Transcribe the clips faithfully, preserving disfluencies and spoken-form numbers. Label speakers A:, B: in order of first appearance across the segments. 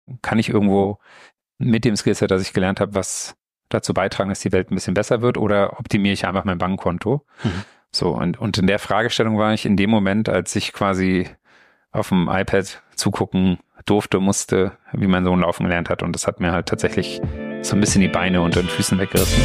A: kann ich irgendwo mit dem Skillset, das ich gelernt habe, was dazu beitragen, dass die Welt ein bisschen besser wird, oder optimiere ich einfach mein Bankkonto? Mhm. So, und, und in der Fragestellung war ich in dem Moment, als ich quasi auf dem iPad zugucken durfte, musste, wie mein Sohn laufen gelernt hat. Und das hat mir halt tatsächlich so ein bisschen die Beine unter den Füßen weggerissen.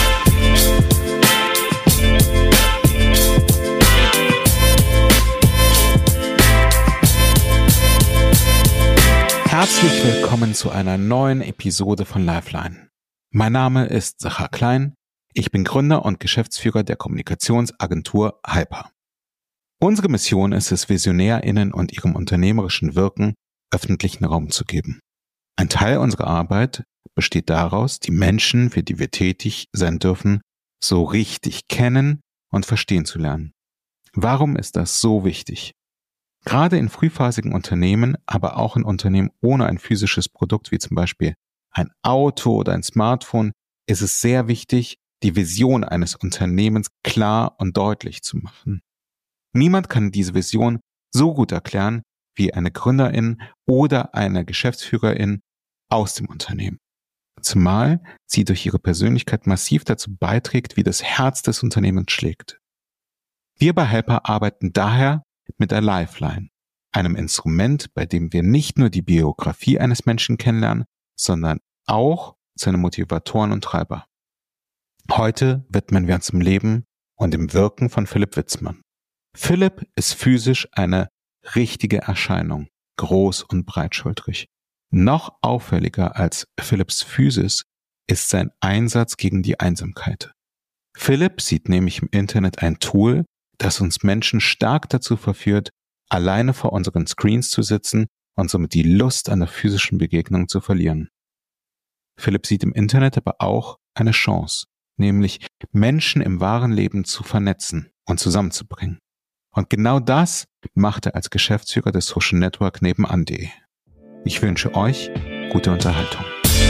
B: Herzlich willkommen zu einer neuen Episode von Lifeline. Mein Name ist Sachar Klein. Ich bin Gründer und Geschäftsführer der Kommunikationsagentur Hyper. Unsere Mission ist es, VisionärInnen und ihrem unternehmerischen Wirken öffentlichen Raum zu geben. Ein Teil unserer Arbeit besteht daraus, die Menschen, für die wir tätig sein dürfen, so richtig kennen und verstehen zu lernen. Warum ist das so wichtig? Gerade in frühphasigen Unternehmen, aber auch in Unternehmen ohne ein physisches Produkt, wie zum Beispiel ein Auto oder ein Smartphone, ist es sehr wichtig, die Vision eines Unternehmens klar und deutlich zu machen. Niemand kann diese Vision so gut erklären wie eine Gründerin oder eine Geschäftsführerin aus dem Unternehmen. Zumal sie durch ihre Persönlichkeit massiv dazu beiträgt, wie das Herz des Unternehmens schlägt. Wir bei Hyper arbeiten daher mit der Lifeline, einem Instrument, bei dem wir nicht nur die Biografie eines Menschen kennenlernen, sondern auch seine Motivatoren und Treiber. Heute widmen wir uns dem Leben und dem Wirken von Philipp Witzmann. Philipp ist physisch eine richtige Erscheinung, groß und breitschultrig. Noch auffälliger als Philipps Physis ist sein Einsatz gegen die Einsamkeit. Philipp sieht nämlich im Internet ein Tool, das uns Menschen stark dazu verführt, alleine vor unseren Screens zu sitzen und somit die Lust an der physischen Begegnung zu verlieren. Philipp sieht im Internet aber auch eine Chance, nämlich Menschen im wahren Leben zu vernetzen und zusammenzubringen. Und genau das macht er als Geschäftsführer des Social Network nebenan punkt de. Ich wünsche euch gute Unterhaltung.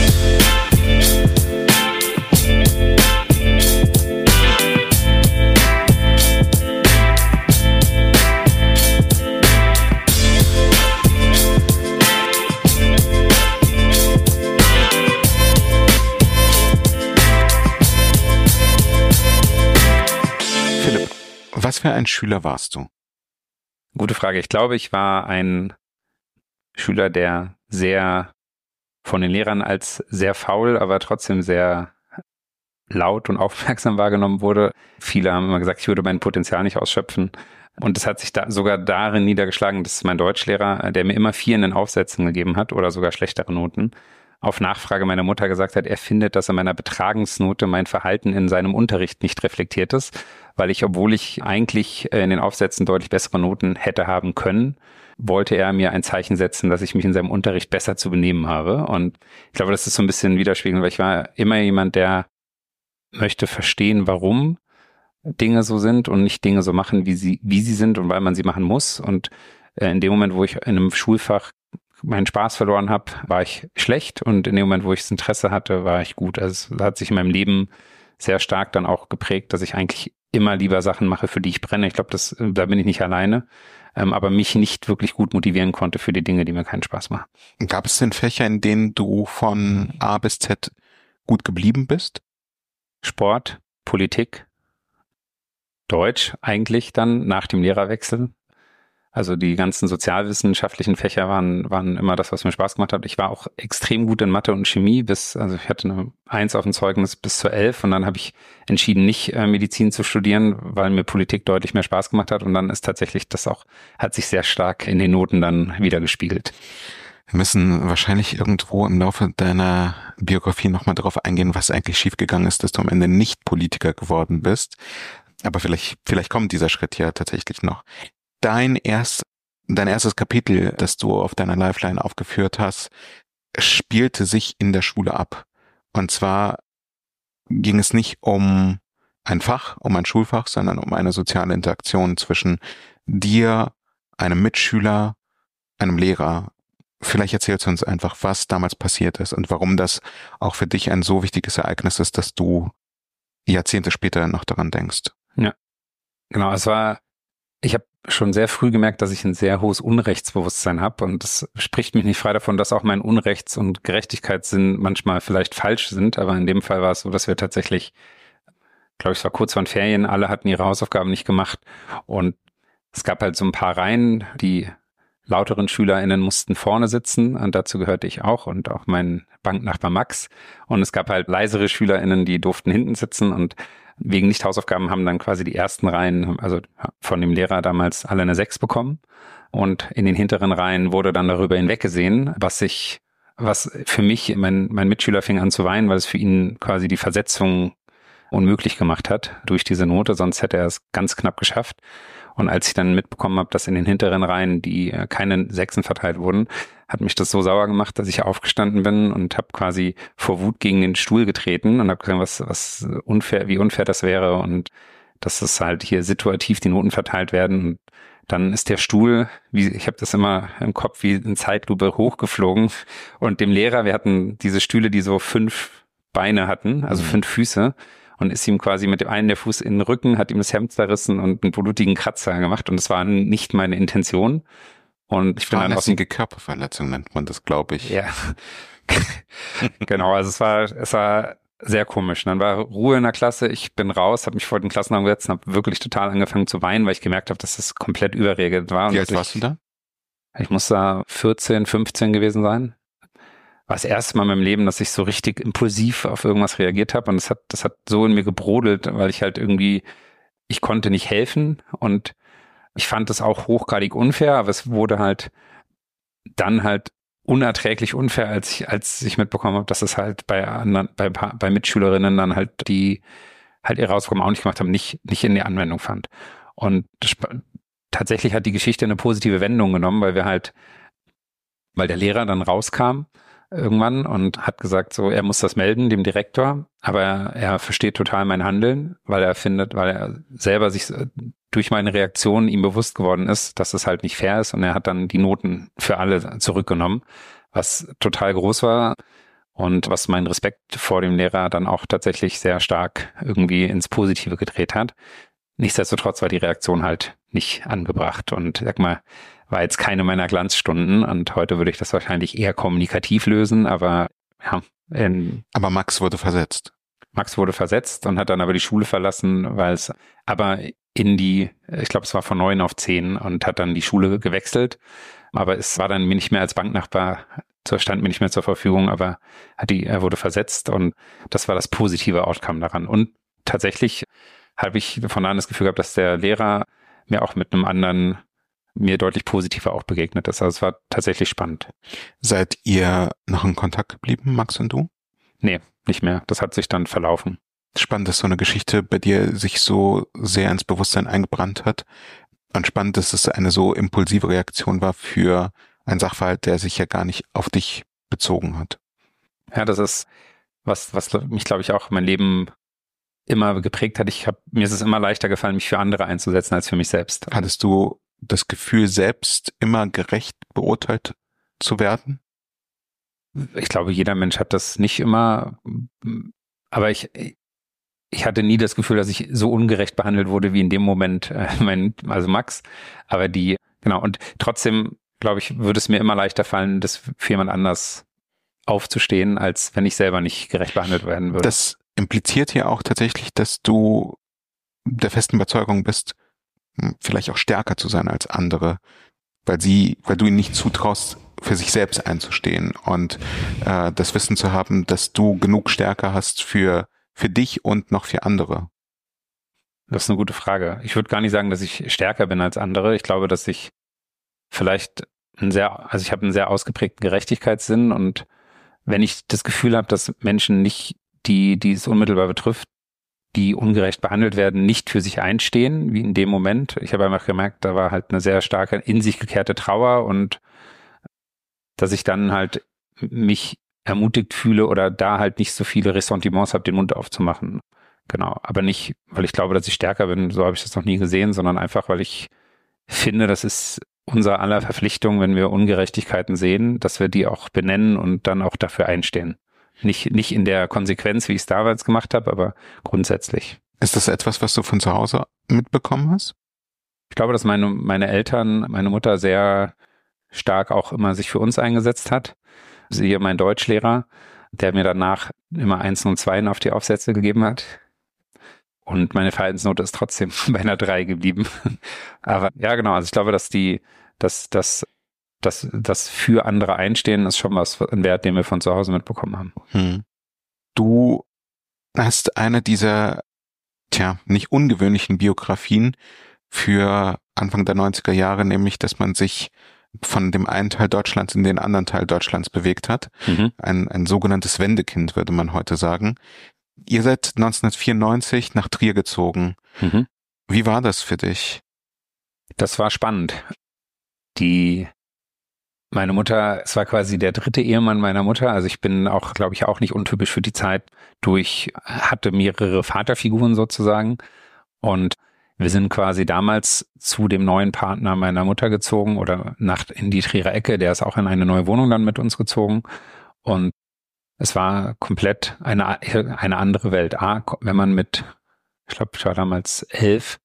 B: Philipp, was für ein Schüler warst du?
A: Gute Frage. Ich glaube, ich war ein Schüler, der sehr von den Lehrern als sehr faul, aber trotzdem sehr laut und aufmerksam wahrgenommen wurde. Viele haben immer gesagt, ich würde mein Potenzial nicht ausschöpfen. Und das hat sich da sogar darin niedergeschlagen, dass mein Deutschlehrer, der mir immer vier in den Aufsätzen gegeben hat oder sogar schlechtere Noten, auf Nachfrage meiner Mutter gesagt hat, er findet, dass in meiner Betragensnote mein Verhalten in seinem Unterricht nicht reflektiert ist, weil ich, obwohl ich eigentlich in den Aufsätzen deutlich bessere Noten hätte haben können, wollte er mir ein Zeichen setzen, dass ich mich in seinem Unterricht besser zu benehmen habe. Und ich glaube, das ist so ein bisschen widerspiegelnd, weil ich war immer jemand, der möchte verstehen, warum Dinge so sind und nicht Dinge so machen, wie sie, wie sie sind und weil man sie machen muss. Und in dem Moment, wo ich in einem Schulfach meinen Spaß verloren habe, war ich schlecht, und in dem Moment, wo ich das Interesse hatte, war ich gut. Also es hat sich in meinem Leben sehr stark dann auch geprägt, dass ich eigentlich immer lieber Sachen mache, für die ich brenne. Ich glaube, das, da bin ich nicht alleine, ähm, aber mich nicht wirklich gut motivieren konnte für die Dinge, die mir keinen Spaß machen.
B: Gab es denn Fächer, in denen du von A bis Z gut geblieben bist?
A: Sport, Politik, Deutsch eigentlich dann nach dem Lehrerwechsel. Also die ganzen sozialwissenschaftlichen Fächer waren waren immer das, was mir Spaß gemacht hat. Ich war auch extrem gut in Mathe und Chemie bis, also ich hatte eine Eins auf dem Zeugnis bis zur elf, und dann habe ich entschieden, nicht äh, Medizin zu studieren, weil mir Politik deutlich mehr Spaß gemacht hat, und dann ist tatsächlich das auch, hat sich sehr stark in den Noten dann wieder gespiegelt.
B: Wir müssen wahrscheinlich irgendwo im Laufe deiner Biografie nochmal darauf eingehen, was eigentlich schiefgegangen ist, dass du am Ende nicht Politiker geworden bist. Aber vielleicht, vielleicht kommt dieser Schritt ja tatsächlich noch. Dein erst, dein erstes Kapitel, das du auf deiner Lifeline aufgeführt hast, spielte sich in der Schule ab. Und zwar ging es nicht um ein Fach, um ein Schulfach, sondern um eine soziale Interaktion zwischen dir, einem Mitschüler, einem Lehrer. Vielleicht erzählst du uns einfach, was damals passiert ist und warum das auch für dich ein so wichtiges Ereignis ist, dass du Jahrzehnte später noch daran denkst.
A: Ja, genau. Es war, ich habe schon sehr früh gemerkt, dass ich ein sehr hohes Unrechtsbewusstsein habe und das spricht mich nicht frei davon, dass auch mein Unrechts- und Gerechtigkeitssinn manchmal vielleicht falsch sind, aber in dem Fall war es so, dass wir tatsächlich, glaube ich, es war kurz vor den Ferien, alle hatten ihre Hausaufgaben nicht gemacht und es gab halt so ein paar Reihen, die lauteren SchülerInnen mussten vorne sitzen und dazu gehörte ich auch und auch mein Banknachbar Max und es gab halt leisere SchülerInnen, die durften hinten sitzen und wegen Nicht-Hausaufgaben haben dann quasi die ersten Reihen, also von dem Lehrer damals alle eine sechs bekommen und in den hinteren Reihen wurde dann darüber hinweggesehen, was ich, was für mich, mein, mein Mitschüler fing an zu weinen, weil es für ihn quasi die Versetzung unmöglich gemacht hat durch diese Note, sonst hätte er es ganz knapp geschafft. Und als ich dann mitbekommen habe, dass in den hinteren Reihen die äh, keine Sechsen verteilt wurden, hat mich das so sauer gemacht, dass ich aufgestanden bin und habe quasi vor Wut gegen den Stuhl getreten und habe gesagt, was, was unfair, wie unfair das wäre und dass es halt hier situativ die Noten verteilt werden. Und dann ist der Stuhl, wie ich habe das immer im Kopf, wie in Zeitlupe hochgeflogen und dem Lehrer, wir hatten diese Stühle, die so fünf Beine hatten, also mhm. fünf Füße. Und ist ihm quasi mit dem einen der Fuß in den Rücken, hat ihm das Hemd zerrissen und einen blutigen Kratzer gemacht. Und das war nicht meine Intention. Und ich bin dann aus dem
B: Körperverletzung nennt man das, glaube ich.
A: Ja, genau. Also es war, es war sehr komisch. Und dann war Ruhe in der Klasse. Ich bin raus, habe mich vor den Klassenraum gesetzt und habe wirklich total angefangen zu weinen, weil ich gemerkt habe, dass das komplett überreagiert war.
B: Wie alt warst du da?
A: Ich muss da vierzehn, fünfzehn gewesen sein. War das erste Mal in meinem Leben, dass ich so richtig impulsiv auf irgendwas reagiert habe und das hat, das hat so in mir gebrodelt, weil ich halt irgendwie, ich konnte nicht helfen und ich fand das auch hochgradig unfair, aber es wurde halt dann halt unerträglich unfair, als ich, als ich mitbekommen habe, dass es halt bei anderen, bei, bei Mitschülerinnen dann halt die halt ihre Hausaufgaben auch nicht gemacht haben, nicht, nicht in die Anwendung fand. Und das, tatsächlich hat die Geschichte eine positive Wendung genommen, weil wir halt, weil der Lehrer dann rauskam irgendwann und hat gesagt, so, er muss das melden dem Direktor, aber er, er versteht total mein Handeln, weil er findet, weil er selber sich durch meine Reaktion ihm bewusst geworden ist, dass es halt nicht fair ist und er hat dann die Noten für alle zurückgenommen, was total groß war und was meinen Respekt vor dem Lehrer dann auch tatsächlich sehr stark irgendwie ins Positive gedreht hat. Nichtsdestotrotz war die Reaktion halt nicht angebracht und sag mal, war jetzt keine meiner Glanzstunden und heute würde ich das wahrscheinlich eher kommunikativ lösen, aber ja. In,
B: aber Max wurde versetzt.
A: Max wurde versetzt und hat dann aber die Schule verlassen, weil es aber in die, ich glaube es war von neun auf zehn und hat dann die Schule gewechselt, aber es war dann nicht mehr als Banknachbar, stand mir nicht mehr zur Verfügung, aber hat die, er wurde versetzt und das war das positive Outcome daran. Und tatsächlich habe ich von da an das Gefühl gehabt, dass der Lehrer mir auch mit einem anderen mir deutlich positiver auch begegnet ist. Also es war tatsächlich spannend.
B: Seid ihr noch in Kontakt geblieben, Max und du?
A: Nee, nicht mehr. Das hat sich dann verlaufen.
B: Spannend, dass so eine Geschichte bei dir sich so sehr ins Bewusstsein eingebrannt hat. Und spannend, dass es eine so impulsive Reaktion war für einen Sachverhalt, der sich ja gar nicht auf dich bezogen hat.
A: Ja, das ist was, was mich, glaube ich, auch mein Leben immer geprägt hat. Ich hab, mir ist es immer leichter gefallen, mich für andere einzusetzen als für mich selbst.
B: Hattest du das Gefühl, selbst immer gerecht beurteilt zu werden?
A: Ich glaube, jeder Mensch hat das nicht immer, aber ich, ich hatte nie das Gefühl, dass ich so ungerecht behandelt wurde wie in dem Moment, äh, mein, also Max. Aber die, genau, und trotzdem, glaube ich, würde es mir immer leichter fallen, das für jemand anders aufzustehen, als wenn ich selber nicht gerecht behandelt werden würde.
B: Das impliziert ja auch tatsächlich, dass du der festen Überzeugung bist, vielleicht auch stärker zu sein als andere, weil sie, weil du ihnen nicht zutraust, für sich selbst einzustehen und äh, das Wissen zu haben, dass du genug Stärke hast für für dich und noch für andere.
A: Das ist eine gute Frage. Ich würde gar nicht sagen, dass ich stärker bin als andere. Ich glaube, dass ich vielleicht ein sehr, also ich habe einen sehr ausgeprägten Gerechtigkeitssinn und wenn ich das Gefühl habe, dass Menschen nicht, die, die es unmittelbar betrifft, die ungerecht behandelt werden, nicht für sich einstehen, wie in dem Moment. Ich habe einfach gemerkt, da war halt eine sehr starke, in sich gekehrte Trauer und dass ich dann halt mich ermutigt fühle oder da halt nicht so viele Ressentiments habe, den Mund aufzumachen. Genau, aber nicht, weil ich glaube, dass ich stärker bin, so habe ich das noch nie gesehen, sondern einfach, weil ich finde, das ist unser aller Verpflichtung, wenn wir Ungerechtigkeiten sehen, dass wir die auch benennen und dann auch dafür einstehen. Nicht, nicht in der Konsequenz, wie ich es damals gemacht habe, aber grundsätzlich.
B: Ist das etwas, was du von zu Hause mitbekommen hast?
A: Ich glaube, dass meine, meine Eltern, meine Mutter sehr stark auch immer sich für uns eingesetzt hat. Siehe mein Deutschlehrer, der mir danach immer Einsen und Zweien auf die Aufsätze gegeben hat. Und meine Verhaltensnote ist trotzdem bei einer drei geblieben. Aber ja, genau, also ich glaube, dass die, dass, dass, dass, das für andere einstehen, ist schon was, ein Wert, den wir von zu Hause mitbekommen haben.
B: Hm. Du hast eine dieser, tja, nicht ungewöhnlichen Biografien für Anfang der neunziger Jahre, nämlich, dass man sich von dem einen Teil Deutschlands in den anderen Teil Deutschlands bewegt hat. Mhm. Ein, ein sogenanntes Wendekind, würde man heute sagen. Ihr seid neunzehnhundertvierundneunzig nach Trier gezogen. Mhm. Wie war das für dich?
A: Das war spannend. Die, meine Mutter, es war quasi der dritte Ehemann meiner Mutter. Also ich bin auch, glaube ich, auch nicht untypisch für die Zeit. Durch, hatte mehrere Vaterfiguren sozusagen. Und wir sind quasi damals zu dem neuen Partner meiner Mutter gezogen oder nach in die Trierer Ecke. Der ist auch in eine neue Wohnung dann mit uns gezogen. Und es war komplett eine, eine andere Welt. A, wenn man mit, ich glaube, ich war damals elf,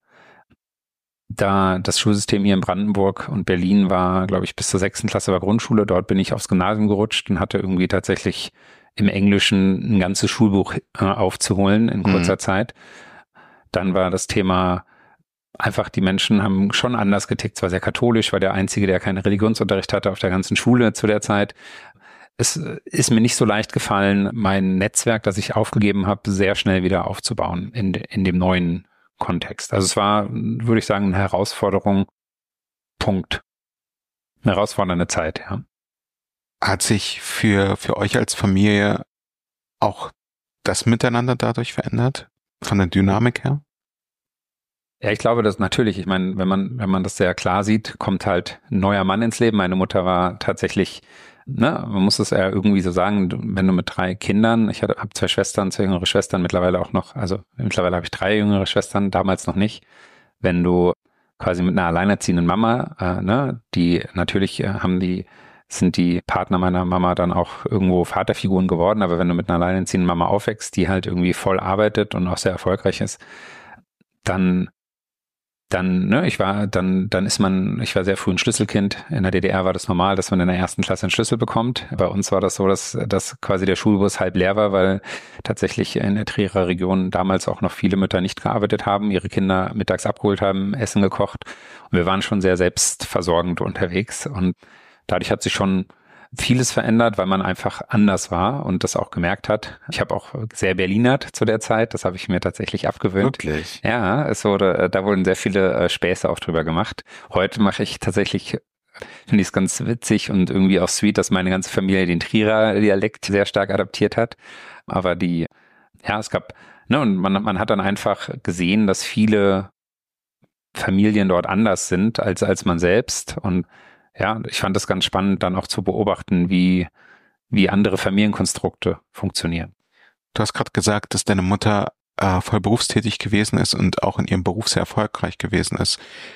A: da das Schulsystem hier in Brandenburg und Berlin war, glaube ich, bis zur sechsten Klasse war Grundschule. Dort bin ich aufs Gymnasium gerutscht und hatte irgendwie tatsächlich im Englischen ein ganzes Schulbuch äh, aufzuholen in kurzer mhm. Zeit. Dann war das Thema einfach, die Menschen haben schon anders getickt. Zwar sehr katholisch, war der Einzige, der keinen Religionsunterricht hatte auf der ganzen Schule zu der Zeit. Es ist mir nicht so leicht gefallen, mein Netzwerk, das ich aufgegeben habe, sehr schnell wieder aufzubauen in, in dem neuen Kontext. Also es war, würde ich sagen, eine Herausforderung. Punkt. Eine herausfordernde Zeit, ja.
B: Hat sich für, für euch als Familie auch das Miteinander dadurch verändert? Von der Dynamik her?
A: Ja, ich glaube, dass natürlich, ich meine, wenn man, wenn man das sehr klar sieht, kommt halt ein neuer Mann ins Leben. Meine Mutter war tatsächlich, ne, man muss es ja irgendwie so sagen, wenn du mit drei Kindern, ich habe zwei Schwestern, zwei jüngere Schwestern, mittlerweile auch noch, also mittlerweile habe ich drei jüngere Schwestern, damals noch nicht. Wenn du quasi mit einer alleinerziehenden Mama, äh, ne, die natürlich äh, haben die, sind die Partner meiner Mama dann auch irgendwo Vaterfiguren geworden, aber wenn du mit einer alleinerziehenden Mama aufwächst, die halt irgendwie voll arbeitet und auch sehr erfolgreich ist, dann Dann, ne, ich war, dann, dann ist man, ich war sehr früh ein Schlüsselkind. In der D D R war das normal, dass man in der ersten Klasse einen Schlüssel bekommt. Bei uns war das so, dass, dass quasi der Schulbus halb leer war, weil tatsächlich in der Trierer Region damals auch noch viele Mütter nicht gearbeitet haben, ihre Kinder mittags abgeholt haben, Essen gekocht. Und wir waren schon sehr selbstversorgend unterwegs. Und dadurch hat sich schon vieles verändert, weil man einfach anders war und das auch gemerkt hat. Ich habe auch sehr Berlinert zu der Zeit, das habe ich mir tatsächlich abgewöhnt.
B: Wirklich?
A: Ja, es wurde, da wurden sehr viele Späße auch drüber gemacht. Heute mache ich tatsächlich, finde ich es ganz witzig und irgendwie auch sweet, dass meine ganze Familie den Trierer Dialekt sehr stark adaptiert hat. Aber die, ja, es gab, ne, und man, man hat dann einfach gesehen, dass viele Familien dort anders sind als, als man selbst. Und ja, ich fand das ganz spannend, dann auch zu beobachten, wie, wie andere Familienkonstrukte funktionieren.
B: Du hast gerade gesagt, dass deine Mutter äh, voll berufstätig gewesen ist und auch in ihrem Beruf sehr erfolgreich gewesen ist.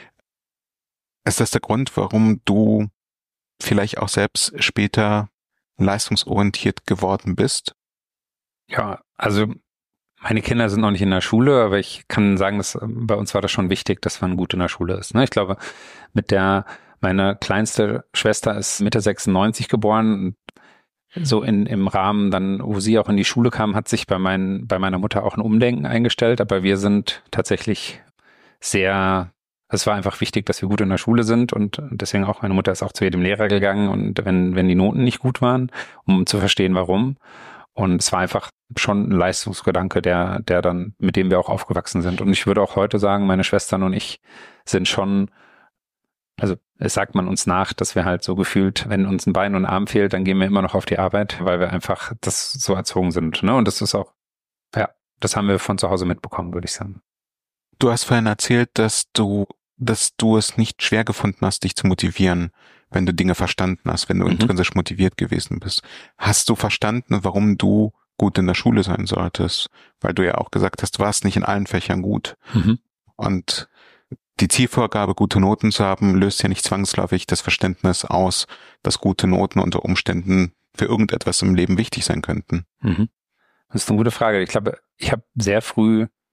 B: Ist das der Grund, warum du vielleicht auch selbst später leistungsorientiert geworden bist?
A: Ja, also meine Kinder sind noch nicht in der Schule, aber ich kann sagen, dass bei uns war das schon wichtig, dass man gut in der Schule ist. Ne? Ich glaube, mit der Meine kleinste Schwester ist Mitte sechsundneunzig geboren. So in, im Rahmen dann, wo sie auch in die Schule kam, hat sich bei, mein, bei meiner Mutter auch ein Umdenken eingestellt. Aber wir sind tatsächlich sehr, es war einfach wichtig, dass wir gut in der Schule sind. Und deswegen auch, meine Mutter ist auch zu jedem Lehrer gegangen. Und wenn, wenn die Noten nicht gut waren, um zu verstehen, warum. Und es war einfach schon ein Leistungsgedanke, der, der dann, mit dem wir auch aufgewachsen sind. Und ich würde auch heute sagen, meine Schwestern und ich sind schon, also es sagt man uns nach, dass wir halt so gefühlt, wenn uns ein Bein und ein Arm fehlt, dann gehen wir immer noch auf die Arbeit, weil wir einfach das so erzogen sind. Ne? Und das ist auch, ja, das haben wir von zu Hause mitbekommen, würde ich sagen.
B: Du hast vorhin erzählt, dass du, dass du es nicht schwer gefunden hast, dich zu motivieren, wenn du Dinge verstanden hast, wenn du mhm. intrinsisch motiviert gewesen bist. Hast du verstanden, warum du gut in der Schule sein solltest? Weil du ja auch gesagt hast, du warst nicht in allen Fächern gut. Mhm. Und die Zielvorgabe, gute Noten zu haben, löst ja nicht zwangsläufig das Verständnis aus, dass gute Noten unter Umständen für irgendetwas im Leben wichtig sein könnten.
A: Mhm. Das ist eine gute Frage. Ich glaube, ich habe sehr früh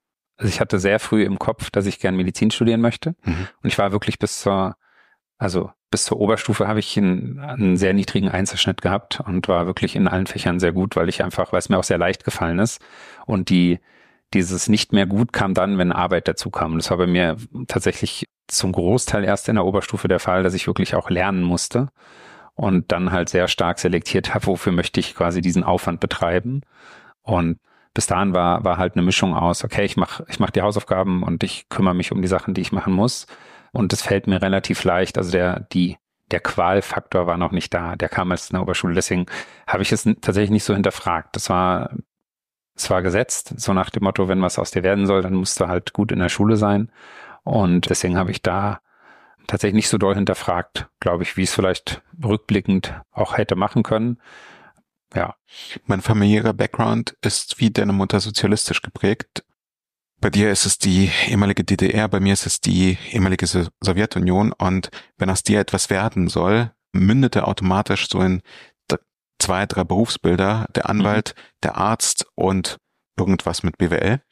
A: also ich hatte sehr früh im Kopf, dass ich gern Medizin studieren möchte. Mhm. Und ich war wirklich bis zur, also bis zur Oberstufe habe ich einen, einen sehr niedrigen Einserschnitt gehabt und war wirklich in allen Fächern sehr gut, weil ich einfach, weil es mir auch sehr leicht gefallen ist. Und die, dieses nicht mehr gut kam dann, wenn Arbeit dazu kam. Und das war bei mir tatsächlich zum Großteil erst in der Oberstufe der Fall, dass ich wirklich auch lernen musste und dann halt sehr stark selektiert habe, wofür möchte ich quasi diesen Aufwand betreiben. Und bis dahin war war halt eine Mischung aus, okay, ich mache ich mach die Hausaufgaben und ich kümmere mich um die Sachen, die ich machen muss. Und das fällt mir relativ leicht. Also der die der Qualfaktor war noch nicht da. Der kam erst in der Oberschule. Deswegen habe ich es tatsächlich nicht so hinterfragt. Das war es war gesetzt, so nach dem Motto, wenn was aus dir werden soll, dann musst du halt gut in der Schule sein. Und deswegen habe ich da tatsächlich nicht so doll hinterfragt, glaube ich, wie es vielleicht rückblickend auch hätte machen können. Ja.
B: Mein familiärer Background ist wie deine Mutter sozialistisch geprägt. Bei dir ist es die ehemalige D D R, bei mir ist es die ehemalige Sowjetunion. Und wenn aus dir etwas werden soll, mündete automatisch so in zwei, drei Berufsbilder, der Anwalt, mhm. der Arzt und irgendwas mit B W L.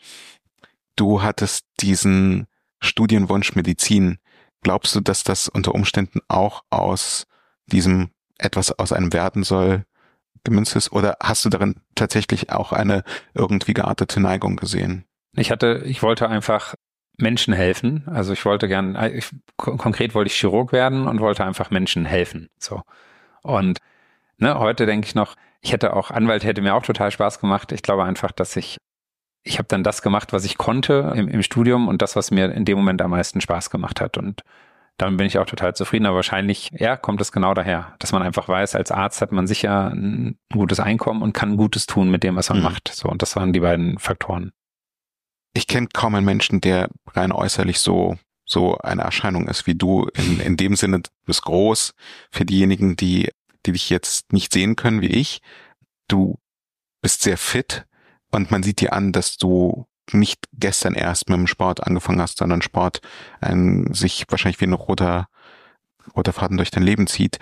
B: Du hattest diesen Studienwunsch Medizin. Glaubst du, dass das unter Umständen auch aus diesem etwas aus einem werden soll gemünzt ist? Oder hast du darin tatsächlich auch eine irgendwie geartete Neigung gesehen?
A: Ich hatte, ich wollte einfach Menschen helfen. Also ich wollte gern, ich, konkret wollte ich Chirurg werden und wollte einfach Menschen helfen. So. Und ne, heute denke ich noch, ich hätte auch, Anwalt hätte mir auch total Spaß gemacht. Ich glaube einfach, dass ich, ich habe dann das gemacht, was ich konnte im, im Studium und das, was mir in dem Moment am meisten Spaß gemacht hat. Und damit bin ich auch total zufrieden. Aber wahrscheinlich, ja, kommt es genau daher, dass man einfach weiß, als Arzt hat man sicher ein gutes Einkommen und kann Gutes tun mit dem, was man mhm. macht. So, und das waren die beiden Faktoren.
B: Ich kenne kaum einen Menschen, der rein äußerlich so so eine Erscheinung ist wie du. In, in dem Sinne, du bist groß. Für diejenigen, die die dich jetzt nicht sehen können wie ich, du bist sehr fit und man sieht dir an, dass du nicht gestern erst mit dem Sport angefangen hast, sondern Sport ein, sich wahrscheinlich wie ein roter, roter Faden durch dein Leben zieht.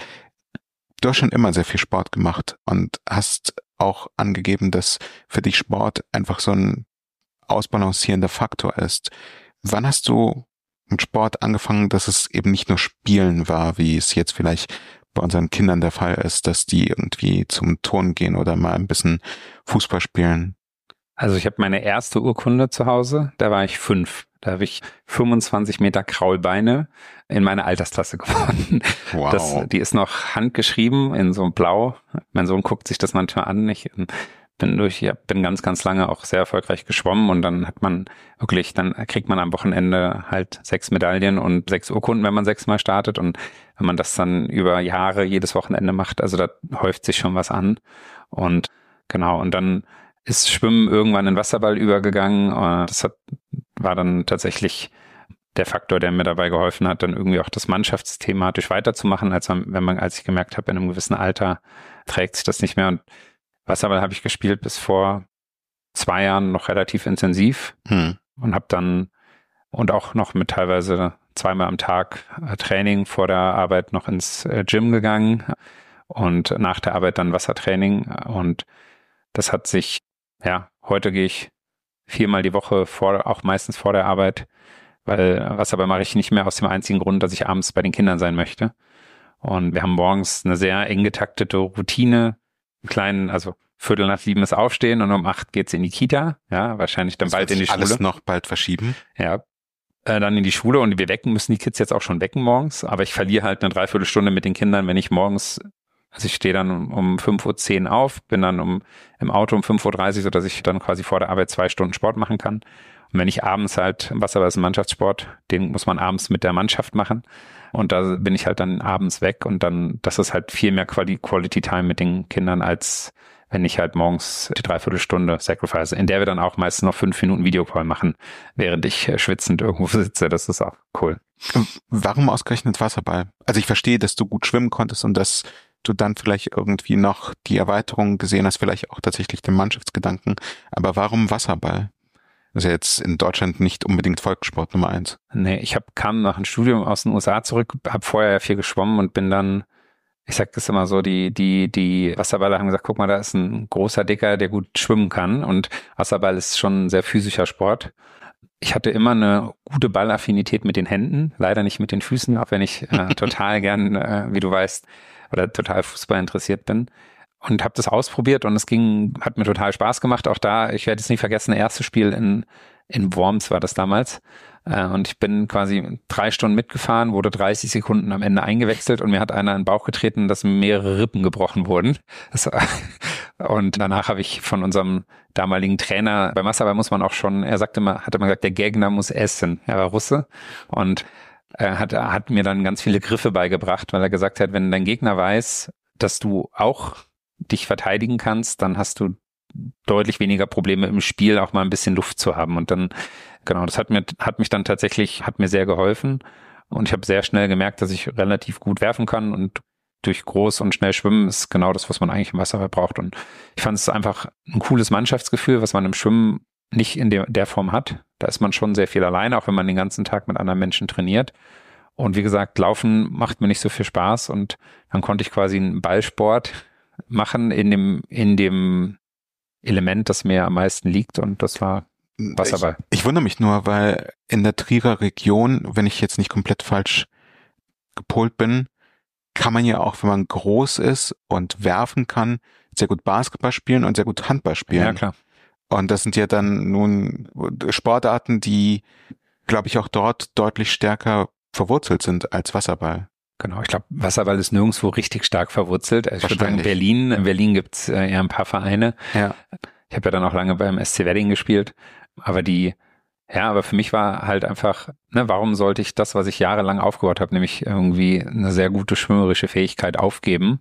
B: Du hast schon immer sehr viel Sport gemacht und hast auch angegeben, dass für dich Sport einfach so ein ausbalancierender Faktor ist. Wann hast du mit Sport angefangen, dass es eben nicht nur Spielen war, wie es jetzt vielleicht bei unseren Kindern der Fall ist, dass die irgendwie zum Turnen gehen oder mal ein bisschen Fußball spielen?
A: Also ich habe meine erste Urkunde zu Hause, da war ich fünf. Da habe ich fünfundzwanzig Meter Kraulbeine in meine Altersklasse gewonnen.
B: Wow.
A: Das, die ist noch handgeschrieben in so blau. Mein Sohn guckt sich das manchmal an. Ich bin durch, ja, bin ganz, ganz lange auch sehr erfolgreich geschwommen und dann hat man wirklich, dann kriegt man am Wochenende halt sechs Medaillen und sechs Urkunden, wenn man sechsmal startet, und wenn man das dann über Jahre jedes Wochenende macht, also da häuft sich schon was an. Und genau, und dann ist Schwimmen irgendwann in Wasserball übergegangen. Das hat, war dann tatsächlich der Faktor, der mir dabei geholfen hat, dann irgendwie auch das Mannschaftsthematisch weiterzumachen, als man, wenn man, als ich gemerkt habe, in einem gewissen Alter trägt sich das nicht mehr. Und Wasserball habe ich gespielt bis vor zwei Jahren noch relativ intensiv hm. und habe dann und auch noch mit teilweise zweimal am Tag Training vor der Arbeit noch ins Gym gegangen und nach der Arbeit dann Wassertraining. Und das hat sich, ja, heute gehe ich viermal die Woche vor, auch meistens vor der Arbeit, weil Wasserball mache ich nicht mehr aus dem einzigen Grund, dass ich abends bei den Kindern sein möchte. Und wir haben morgens eine sehr eng getaktete Routine, einen kleinen, also Viertel nach sieben ist Aufstehen und um acht geht's in die Kita, ja, wahrscheinlich dann das bald in die Schule.
B: Alles noch bald verschieben.
A: Ja, äh, dann in die Schule, und wir wecken, müssen die Kids jetzt auch schon wecken morgens, aber ich verliere halt eine Dreiviertelstunde mit den Kindern, wenn ich morgens, also ich stehe dann um, um fünf Uhr zehn auf, bin dann um im Auto um fünf Uhr dreißig, sodass ich dann quasi vor der Arbeit zwei Stunden Sport machen kann. Und wenn ich abends halt, Wasserball ist ein Mannschaftssport, den muss man abends mit der Mannschaft machen. Und da bin ich halt dann abends weg, und dann, das ist halt viel mehr Quali- Quality Time mit den Kindern, als wenn ich halt morgens die Dreiviertelstunde sacrifice, in der wir dann auch meistens noch fünf Minuten Videocall machen, während ich schwitzend irgendwo sitze. Das ist auch cool.
B: Warum ausgerechnet Wasserball? Also ich verstehe, dass du gut schwimmen konntest und dass du dann vielleicht irgendwie noch die Erweiterung gesehen hast, vielleicht auch tatsächlich den Mannschaftsgedanken. Aber warum Wasserball? Das ist ja jetzt in Deutschland nicht unbedingt Volkssport Nummer eins.
A: Nee, ich hab, kam nach einem Studium aus den U S A zurück, habe vorher ja viel geschwommen und bin dann, ich sag das immer so, die die die Wasserballer haben gesagt, guck mal, da ist ein großer Dicker, der gut schwimmen kann, und Wasserball ist schon ein sehr physischer Sport. ich hatte immer eine gute Ballaffinität mit den Händen, leider nicht mit den Füßen, auch wenn ich äh, total gern, äh, wie du weißt, oder total Fußball interessiert bin. Und habe das ausprobiert und es ging, hat mir total Spaß gemacht. Auch da, ich werde es nie vergessen, das erste Spiel in, in Worms war das damals. Äh, und ich bin quasi drei Stunden mitgefahren, wurde dreißig Sekunden am Ende eingewechselt und mir hat einer in den Bauch getreten, dass mehrere Rippen gebrochen wurden. Das, und danach habe ich von unserem damaligen Trainer, bei Wasserball muss man auch schon, er sagte immer, hat immer gesagt, der Gegner muss essen. Er war Russe und er hat, hat mir dann ganz viele Griffe beigebracht, weil er gesagt hat, wenn dein Gegner weiß, dass du auch dich verteidigen kannst, dann hast du deutlich weniger Probleme im Spiel, auch mal ein bisschen Luft zu haben. Und dann, genau, das hat mir, hat mich dann tatsächlich, hat mir sehr geholfen. Und ich habe sehr schnell gemerkt, dass ich relativ gut werfen kann und durch groß und schnell schwimmen ist genau das, was man eigentlich im Wasserball braucht. Und ich fand es einfach ein cooles Mannschaftsgefühl, was man im Schwimmen nicht in der, der Form hat. Da ist man schon sehr viel alleine, auch wenn man den ganzen Tag mit anderen Menschen trainiert. Und wie gesagt, Laufen macht mir nicht so viel Spaß und dann konnte ich quasi einen Ballsport machen in dem, in dem Element, das mir am meisten liegt, und das war Wasserball.
B: Ich, ich wundere mich nur, weil in der Trierer Region, wenn ich jetzt nicht komplett falsch gepolt bin, kann man ja auch, wenn man groß ist und werfen kann, sehr gut Basketball spielen und sehr gut Handball spielen.
A: Ja, klar.
B: Und das sind ja dann nun Sportarten, die, glaube ich, auch dort deutlich stärker verwurzelt sind als Wasserball.
A: Genau, ich glaube, Wasserball ist nirgendwo richtig stark verwurzelt. Also ich würde sagen, Berlin, in Berlin gibt's äh, eher ein paar Vereine.
B: Ja.
A: Ich habe ja dann auch lange beim S C Wedding gespielt, aber die, ja, aber für mich war halt einfach, ne, warum sollte ich das, was ich jahrelang aufgebaut habe, nämlich irgendwie eine sehr gute schwimmerische Fähigkeit aufgeben,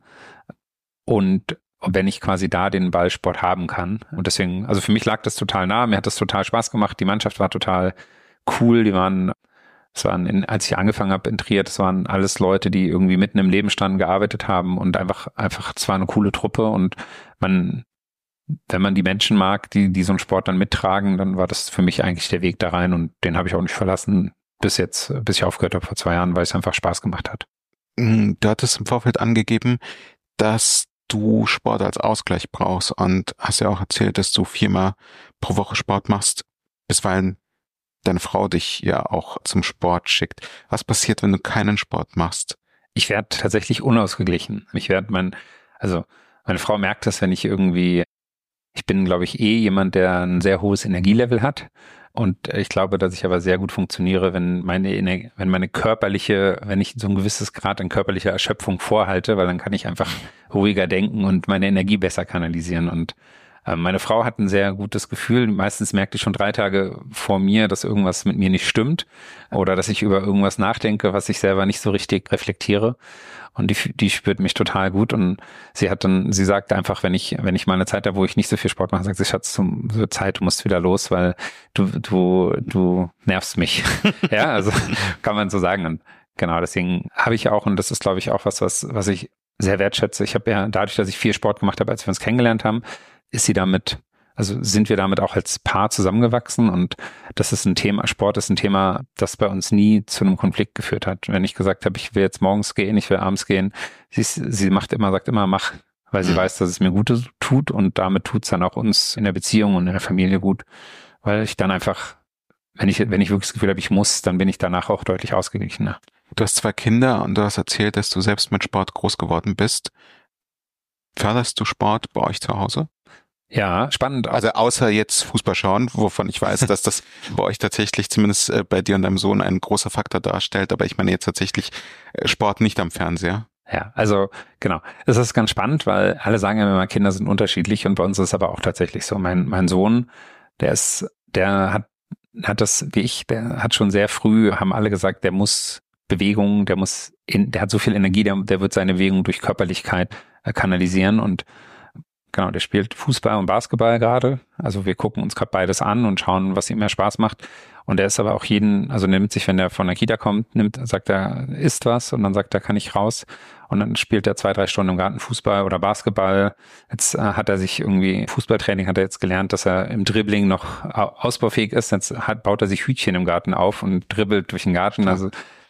A: und wenn ich quasi da den Ballsport haben kann. Und deswegen, also für mich lag das total nah, mir hat das total Spaß gemacht, die Mannschaft war total cool, die waren Es waren, in, als ich angefangen habe in Trier, das waren alles Leute, die irgendwie mitten im Leben standen, gearbeitet haben und einfach, einfach, es war eine coole Truppe, und man, wenn man die Menschen mag, die, die so einen Sport dann mittragen, dann war das für mich eigentlich der Weg da rein, und den habe ich auch nicht verlassen bis jetzt, bis ich aufgehört habe vor zwei Jahren, weil es einfach Spaß gemacht hat.
B: Du hattest im Vorfeld angegeben, dass du Sport als Ausgleich brauchst, und hast ja auch erzählt, dass du viermal pro Woche Sport machst, bisweilen deine Frau dich ja auch zum Sport schickt. Was passiert, wenn du keinen Sport machst?
A: Ich werde tatsächlich unausgeglichen. Ich werde mein, also meine Frau merkt das, wenn ich irgendwie, ich bin, glaube ich, eh jemand, der ein sehr hohes Energielevel hat. Und ich glaube, dass ich aber sehr gut funktioniere, wenn meine Energie, wenn meine körperliche, wenn ich so ein gewisses Grad an körperlicher Erschöpfung vorhalte, weil dann kann ich einfach ruhiger denken und meine Energie besser kanalisieren. Und meine Frau hat ein sehr gutes Gefühl. Meistens merkt ich schon drei Tage vor mir, dass irgendwas mit mir nicht stimmt oder dass ich über irgendwas nachdenke, was ich selber nicht so richtig reflektiere. Und die, die spürt mich total gut. Und sie hat dann, sie sagt einfach, wenn ich, wenn ich mal eine Zeit habe, wo ich nicht so viel Sport mache, sagt sie, Schatz, zum, so Zeit, du musst wieder los, weil du, du, du nervst mich. Ja, also kann man so sagen. Und genau, deswegen habe ich auch, und das ist, glaube ich, auch was, was, was ich sehr wertschätze. Ich habe ja dadurch, dass ich viel Sport gemacht habe, als wir uns kennengelernt haben, ist sie damit, also sind wir damit auch als Paar zusammengewachsen, und das ist ein Thema, Sport ist ein Thema, das bei uns nie zu einem Konflikt geführt hat. Wenn ich gesagt habe, ich will jetzt morgens gehen, ich will abends gehen, sie, sie macht immer, sagt immer, mach, weil sie mhm. weiß, dass es mir Gutes tut, und damit tut es dann auch uns in der Beziehung und in der Familie gut, weil ich dann einfach, wenn ich, wenn ich wirklich das Gefühl habe, ich muss, dann bin ich danach auch deutlich ausgeglichener.
B: Du hast zwei Kinder und du hast erzählt, dass du selbst mit Sport groß geworden bist. Förderst du Sport bei euch zu Hause?
A: Ja, spannend.
B: Also außer jetzt Fußball schauen, wovon ich weiß, dass das bei euch tatsächlich zumindest äh, bei dir und deinem Sohn ein großer Faktor darstellt, aber ich meine jetzt tatsächlich äh, Sport nicht am Fernseher.
A: Ja, also genau. Es ist ganz spannend, weil alle sagen ja immer, Kinder sind unterschiedlich, und bei uns ist es aber auch tatsächlich so. Mein mein Sohn, der ist, der hat hat das wie ich, der hat schon sehr früh, haben alle gesagt, der muss Bewegung, der muss, in, der hat so viel Energie, der, der wird seine Bewegung durch Körperlichkeit äh, kanalisieren, und genau, der spielt Fußball und Basketball gerade. Also wir gucken uns gerade beides an und schauen, was ihm mehr Spaß macht. Und er ist aber auch jeden, also nimmt sich, wenn er von der Kita kommt, nimmt, sagt er, isst was, und dann sagt er, kann ich raus. Und dann spielt er zwei, drei Stunden im Garten Fußball oder Basketball. Jetzt äh, hat er sich irgendwie, Fußballtraining hat er jetzt gelernt, dass er im Dribbling noch ausbaufähig ist. Jetzt hat, baut er sich Hütchen im Garten auf und dribbelt durch den Garten. Also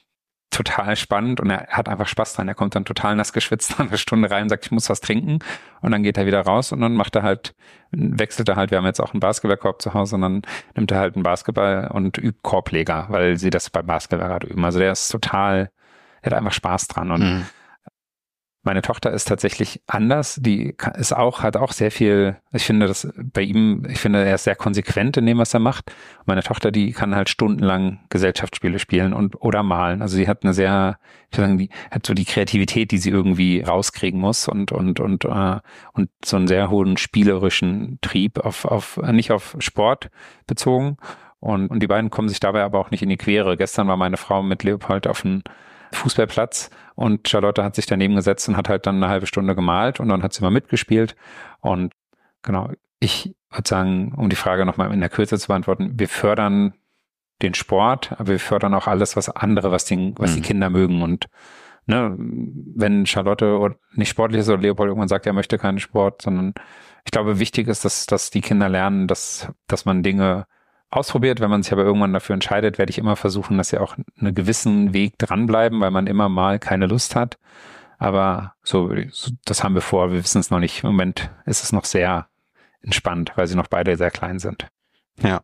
A: total spannend und er hat einfach Spaß dran. Er kommt dann total nass geschwitzt nach einer Stunde rein und sagt, ich muss was trinken und dann geht er wieder raus und dann macht er halt, wechselt er halt, wir haben jetzt auch einen Basketballkorb zu Hause und dann nimmt er halt einen Basketball und übt Korbleger, weil sie das beim Basketball gerade üben. Also der ist total, er hat einfach Spaß dran und mhm. Meine Tochter ist tatsächlich anders. Die ist auch, hat auch sehr viel, ich finde das bei ihm, ich finde, er ist sehr konsequent in dem, was er macht. Meine Tochter, die kann halt stundenlang Gesellschaftsspiele spielen und oder malen. Also sie hat eine sehr, ich würde sagen, die hat so die Kreativität, die sie irgendwie rauskriegen muss und und und äh, und so einen sehr hohen spielerischen Trieb auf auf nicht auf Sport bezogen. Und und die beiden kommen sich dabei aber auch nicht in die Quere. Gestern war meine Frau mit Leopold auf dem Fußballplatz und Charlotte hat sich daneben gesetzt und hat halt dann eine halbe Stunde gemalt und dann hat sie mal mitgespielt und genau, ich würde sagen, um die Frage nochmal in der Kürze zu beantworten, wir fördern den Sport, aber wir fördern auch alles, was andere, was die, was die Kinder mögen und ne, wenn Charlotte oder nicht sportlich ist oder Leopold irgendwann sagt, er möchte keinen Sport, sondern ich glaube, wichtig ist, dass, dass die Kinder lernen, dass, dass man Dinge ausprobiert. Wenn man sich aber irgendwann dafür entscheidet, werde ich immer versuchen, dass sie auch einen gewissen Weg dranbleiben, weil man immer mal keine Lust hat. Aber so, das haben wir vor. Wir wissen es noch nicht. Im Moment ist es noch sehr entspannt, weil sie noch beide sehr klein sind.
B: Ja.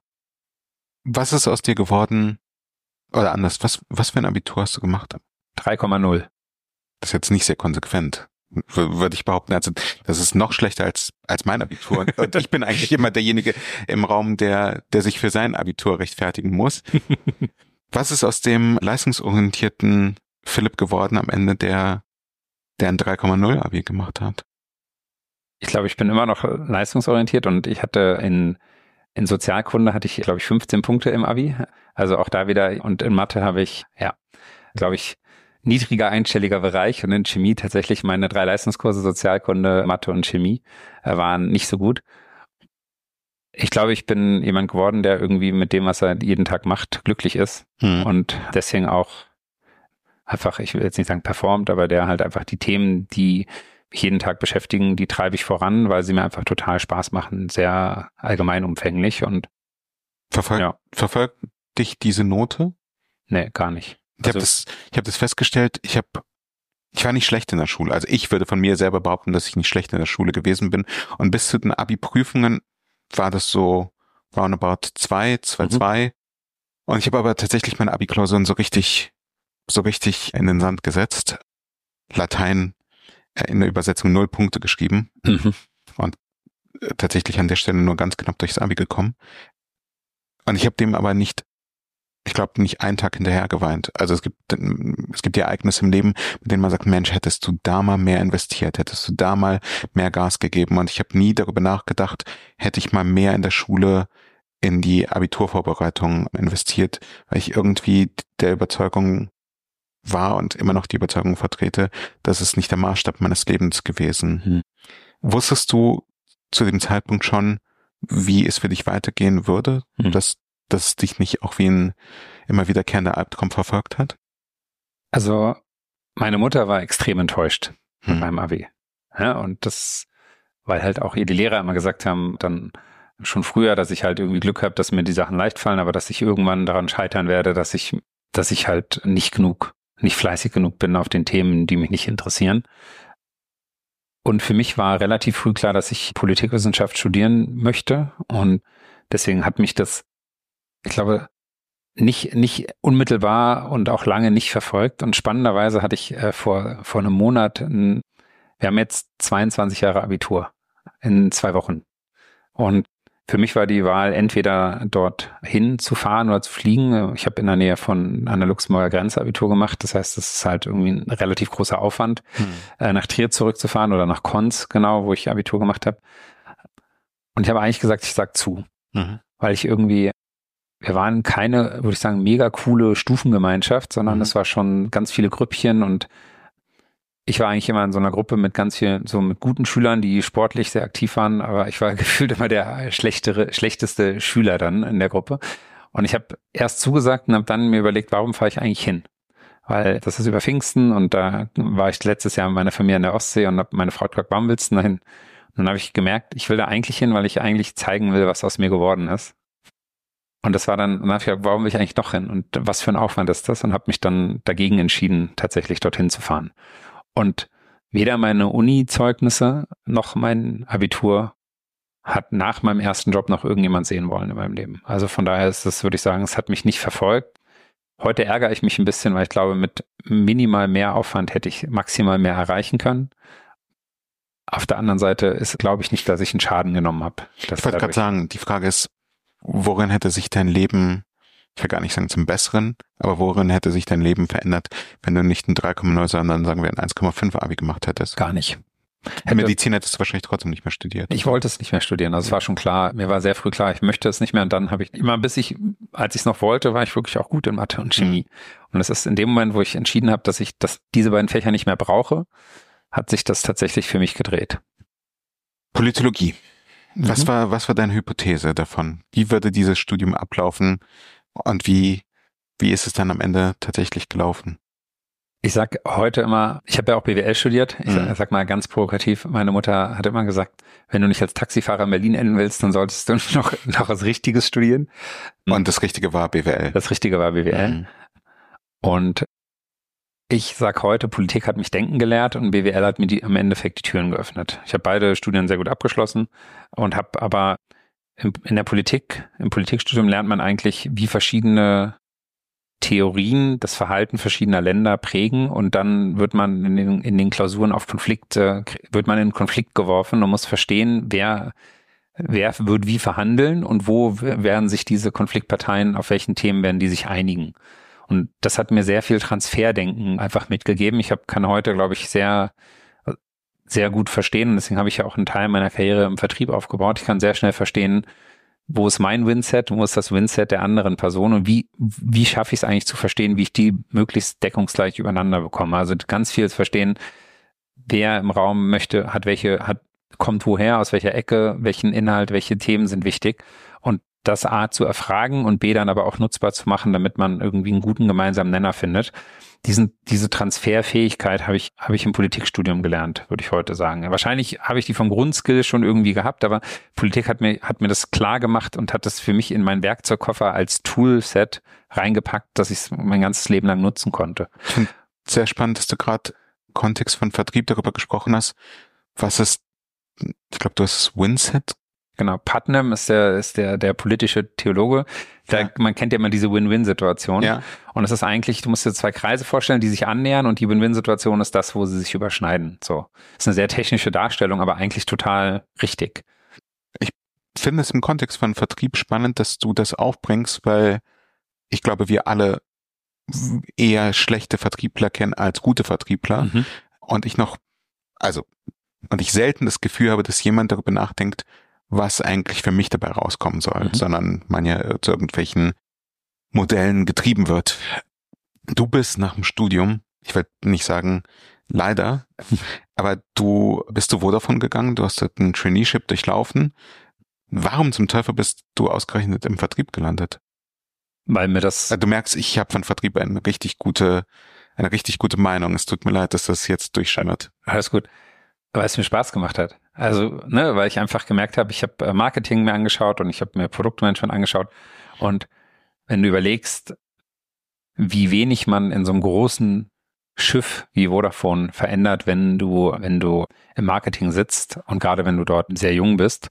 B: Was ist aus dir geworden? Oder anders, was, was für ein Abitur hast du gemacht?
A: drei Komma null.
B: Das ist jetzt nicht sehr konsequent, würde ich behaupten. Also das ist noch schlechter als als mein Abitur. Und ich bin eigentlich immer derjenige im Raum, der der sich für sein Abitur rechtfertigen muss. Was ist aus dem leistungsorientierten Philipp geworden am Ende, der der ein drei Komma null Abi gemacht hat?
A: Ich glaube, ich bin immer noch leistungsorientiert und ich hatte in in Sozialkunde hatte ich, glaube ich, fünfzehn Punkte im Abi. Also auch da wieder. Und in Mathe habe ich, ja, glaube ich, niedriger einstelliger Bereich und in Chemie tatsächlich meine drei Leistungskurse Sozialkunde, Mathe und Chemie äh, waren nicht so gut. Ich glaube, ich bin jemand geworden, der irgendwie mit dem, was er jeden Tag macht, glücklich ist hm. und deswegen auch einfach, ich will jetzt nicht sagen performt, aber der halt einfach die Themen, die mich jeden Tag beschäftigen, die treibe ich voran, weil sie mir einfach total Spaß machen, sehr allgemeinumfänglich und
B: Verfolgt, ja. verfolgt dich diese Note?
A: Nee, gar nicht.
B: Ich habe das, ich habe das festgestellt. Ich habe, ich war nicht schlecht in der Schule. Also ich würde von mir selber behaupten, dass ich nicht schlecht in der Schule gewesen bin. Und bis zu den Abi-Prüfungen war das so roundabout zwei, zwei, mhm. zwei. Und ich habe aber tatsächlich meine Abi-Klausuren so richtig, so richtig in den Sand gesetzt. Latein in der Übersetzung null Punkte geschrieben mhm. und tatsächlich an der Stelle nur ganz knapp durchs Abi gekommen. Und ich habe dem aber nicht ich glaube, nicht einen Tag hinterher geweint. Also es gibt es gibt die Ereignisse im Leben, mit denen man sagt, Mensch, hättest du da mal mehr investiert, hättest du da mal mehr Gas gegeben. Und ich habe nie darüber nachgedacht, hätte ich mal mehr in der Schule in die Abiturvorbereitung investiert, weil ich irgendwie der Überzeugung war und immer noch die Überzeugung vertrete, das ist nicht der Maßstab meines Lebens gewesen. Hm. Wusstest du zu dem Zeitpunkt schon, wie es für dich weitergehen würde, hm. dass dass es dich nicht auch wie ein immer wiederkehrender Albtraum verfolgt hat?
A: Also meine Mutter war extrem enttäuscht hm. mit meinem Abi. Ja, und das, weil halt auch ihr die Lehrer immer gesagt haben, dann schon früher, dass ich halt irgendwie Glück habe, dass mir die Sachen leicht fallen, aber dass ich irgendwann daran scheitern werde, dass ich, dass ich halt nicht genug, nicht fleißig genug bin auf den Themen, die mich nicht interessieren. Und für mich war relativ früh klar, dass ich Politikwissenschaft studieren möchte. Und deswegen hat mich das, ich glaube, nicht nicht unmittelbar und auch lange nicht verfolgt. Und spannenderweise hatte ich äh, vor vor einem Monat, ein, wir haben jetzt zweiundzwanzig Jahre Abitur in zwei Wochen. Und für mich war die Wahl, entweder dort hinzufahren oder zu fliegen. Ich habe in der Nähe von an der Luxemburger Grenze Abitur gemacht. Das heißt, das ist halt irgendwie ein relativ großer Aufwand, hm. äh, nach Trier zurückzufahren oder nach Konz, genau, wo ich Abitur gemacht habe. Und ich habe eigentlich gesagt, ich sag zu. Mhm. Weil ich irgendwie Wir waren keine, würde ich sagen, mega coole Stufengemeinschaft, sondern es mhm. war schon ganz viele Grüppchen und ich war eigentlich immer in so einer Gruppe mit ganz vielen, so mit guten Schülern, die sportlich sehr aktiv waren, aber ich war gefühlt immer der schlechtere, schlechteste Schüler dann in der Gruppe. Und ich habe erst zugesagt und habe dann mir überlegt, warum fahre ich eigentlich hin? Weil das ist über Pfingsten und da war ich letztes Jahr mit meiner Familie in der Ostsee und habe meine Frau gefragt, warum willst du da hin? Und dann habe ich gemerkt, ich will da eigentlich hin, weil ich eigentlich zeigen will, was aus mir geworden ist. Und das war dann, dann hab ich gesagt, warum will ich eigentlich noch hin? Und was für ein Aufwand ist das? Und habe mich dann dagegen entschieden, tatsächlich dorthin zu fahren. Und weder meine Uni-Zeugnisse noch mein Abitur hat nach meinem ersten Job noch irgendjemand sehen wollen in meinem Leben. Also von daher ist das, würde ich sagen, es hat mich nicht verfolgt. Heute ärgere ich mich ein bisschen, weil ich glaube, mit minimal mehr Aufwand hätte ich maximal mehr erreichen können. Auf der anderen Seite ist, glaube ich, nicht, dass ich einen Schaden genommen habe.
B: Ich wollte gerade sagen, die Frage ist, worin hätte sich dein Leben, ich will gar nicht sagen zum Besseren, aber worin hätte sich dein Leben verändert, wenn du nicht ein drei Komma null, sondern sagen wir ein eins Komma fünf Abi gemacht hättest?
A: Gar nicht.
B: Hätte, Medizin hättest du wahrscheinlich trotzdem nicht mehr studiert.
A: Ich wollte es nicht mehr studieren. Also es war schon klar, mir war sehr früh klar, ich möchte es nicht mehr. Und dann habe ich immer, bis ich, als ich es noch wollte, war ich wirklich auch gut in Mathe und Chemie. Mhm. Und es ist in dem Moment, wo ich entschieden habe, dass ich das, diese beiden Fächer nicht mehr brauche, hat sich das tatsächlich für mich gedreht.
B: Politologie. Was mhm. war, was war deine Hypothese davon? Wie würde dieses Studium ablaufen und wie, wie ist es dann am Ende tatsächlich gelaufen?
A: Ich sag heute immer, ich habe ja auch B W L studiert, ich
B: Mhm.
A: sag, sag mal ganz provokativ, meine Mutter hat immer gesagt, wenn du nicht als Taxifahrer in Berlin enden willst, dann solltest du noch, noch was Richtiges studieren.
B: Und das Richtige war B W L.
A: Das Richtige war B W L.
B: Mhm.
A: Und ich sag heute, Politik hat mich denken gelehrt und B W L hat mir die, im Endeffekt die Türen geöffnet. Ich habe beide Studien sehr gut abgeschlossen und habe aber in, in der Politik, im Politikstudium lernt man eigentlich, wie verschiedene Theorien das Verhalten verschiedener Länder prägen und dann wird man in den, in den Klausuren auf Konflikte, wird man in Konflikt geworfen und muss verstehen, wer, wer wird wie verhandeln und wo werden sich diese Konfliktparteien, auf welchen Themen werden die sich einigen. Und das hat mir sehr viel Transferdenken einfach mitgegeben. Ich hab, kann heute, glaube ich, sehr, sehr gut verstehen und deswegen habe ich ja auch einen Teil meiner Karriere im Vertrieb aufgebaut. Ich kann sehr schnell verstehen, wo ist mein Winset, wo ist das Winset der anderen Person und wie wie schaffe ich es eigentlich zu verstehen, wie ich die möglichst deckungsgleich übereinander bekomme. Also ganz viel verstehen, wer im Raum möchte, hat welche, hat kommt woher, aus welcher Ecke, welchen Inhalt, welche Themen sind wichtig und das A zu erfragen und B dann aber auch nutzbar zu machen, damit man irgendwie einen guten gemeinsamen Nenner findet. Diesen, diese Transferfähigkeit habe ich, habe ich im Politikstudium gelernt, würde ich heute sagen. Wahrscheinlich habe ich die vom Grundskill schon irgendwie gehabt, aber Politik hat mir, hat mir das klar gemacht und hat das für mich in meinen Werkzeugkoffer als Toolset reingepackt, dass ich es mein ganzes Leben lang nutzen konnte.
B: Ich finde sehr spannend, dass du gerade im Kontext von Vertrieb darüber gesprochen hast. Was ist, ich glaube, du hast Winset.
A: Genau, Putnam ist der, ist der, der politische Theologe. Da, ja. Man kennt ja immer diese Win-Win-Situation.
B: Ja.
A: Und es ist eigentlich, du musst dir zwei Kreise vorstellen, die sich annähern und die Win-Win-Situation ist das, wo sie sich überschneiden. So. Das ist eine sehr technische Darstellung, aber eigentlich total richtig.
B: Ich finde es im Kontext von Vertrieb spannend, dass du das aufbringst, weil ich glaube, wir alle eher schlechte Vertriebler kennen als gute Vertriebler. Mhm. Und ich noch, also, und ich selten das Gefühl habe, dass jemand darüber nachdenkt, was eigentlich für mich dabei rauskommen soll, mhm. sondern man ja zu irgendwelchen Modellen getrieben wird. Du bist nach dem Studium, ich will nicht sagen leider, aber du bist zu Vodafone gegangen, du hast ein Traineeship durchlaufen. Warum zum Teufel bist du ausgerechnet im Vertrieb gelandet?
A: Weil mir das...
B: Du merkst, ich habe von Vertrieb eine richtig gute, eine richtig gute Meinung. Es tut mir leid, dass das jetzt durchscheint.
A: Alles gut. Weil es mir Spaß gemacht hat. Also, ne, weil ich einfach gemerkt habe, ich habe Marketing mir angeschaut und ich habe mir Produktmanagement angeschaut. Und wenn du überlegst, wie wenig man in so einem großen Schiff wie Vodafone verändert, wenn du, wenn du im Marketing sitzt und gerade wenn du dort sehr jung bist.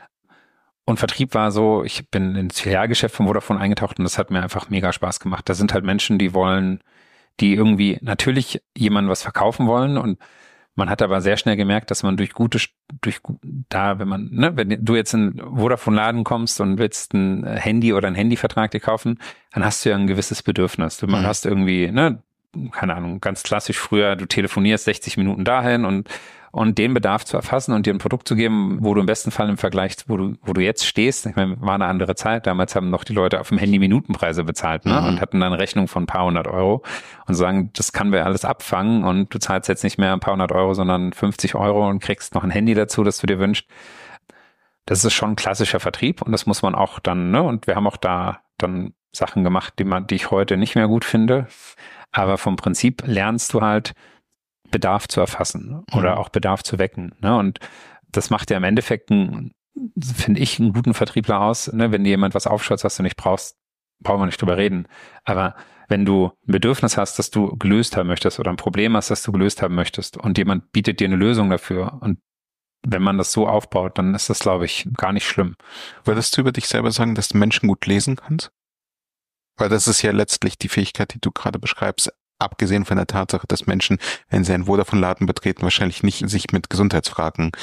A: Und Vertrieb war so, ich bin ins Filialgeschäft von Vodafone eingetaucht und das hat mir einfach mega Spaß gemacht. Da sind halt Menschen, die wollen, die irgendwie natürlich jemandem was verkaufen wollen und man hat aber sehr schnell gemerkt, dass man durch gute, durch da, wenn man, ne, wenn du jetzt in Vodafone-Laden kommst und willst ein Handy oder einen Handyvertrag dir kaufen, dann hast du ja ein gewisses Bedürfnis. Du mhm. hast irgendwie, ne, keine Ahnung, ganz klassisch früher, du telefonierst sechzig Minuten dahin und und den Bedarf zu erfassen und dir ein Produkt zu geben, wo du im besten Fall im Vergleich, wo du wo du jetzt stehst, ich meine, war eine andere Zeit, damals haben noch die Leute auf dem Handy Minutenpreise bezahlt, ne, mhm. und hatten dann eine Rechnung von ein paar hundert Euro und sagen, das können wir alles abfangen und du zahlst jetzt nicht mehr ein paar hundert Euro, sondern fünfzig Euro und kriegst noch ein Handy dazu, das du dir wünschst. Das ist schon ein klassischer Vertrieb und das muss man auch dann, ne, und wir haben auch da dann Sachen gemacht, die man, die ich heute nicht mehr gut finde, aber vom Prinzip lernst du halt, Bedarf zu erfassen oder auch Bedarf zu wecken. Ne? Und das macht ja im Endeffekt ein, finde ich, einen guten Vertriebler aus. Ne? Wenn dir jemand was aufschwatzt, was du nicht brauchst, brauchen wir nicht drüber reden. Aber wenn du ein Bedürfnis hast, das du gelöst haben möchtest oder ein Problem hast, das du gelöst haben möchtest und jemand bietet dir eine Lösung dafür und wenn man das so aufbaut, dann ist das, glaube ich, gar nicht schlimm.
B: Würdest du über dich selber sagen, dass du Menschen gut lesen kannst? Weil das ist ja letztlich die Fähigkeit, die du gerade beschreibst, abgesehen von der Tatsache, dass Menschen, wenn sie einen Vodafone-Laden betreten, wahrscheinlich nicht sich mit Gesundheitsfragen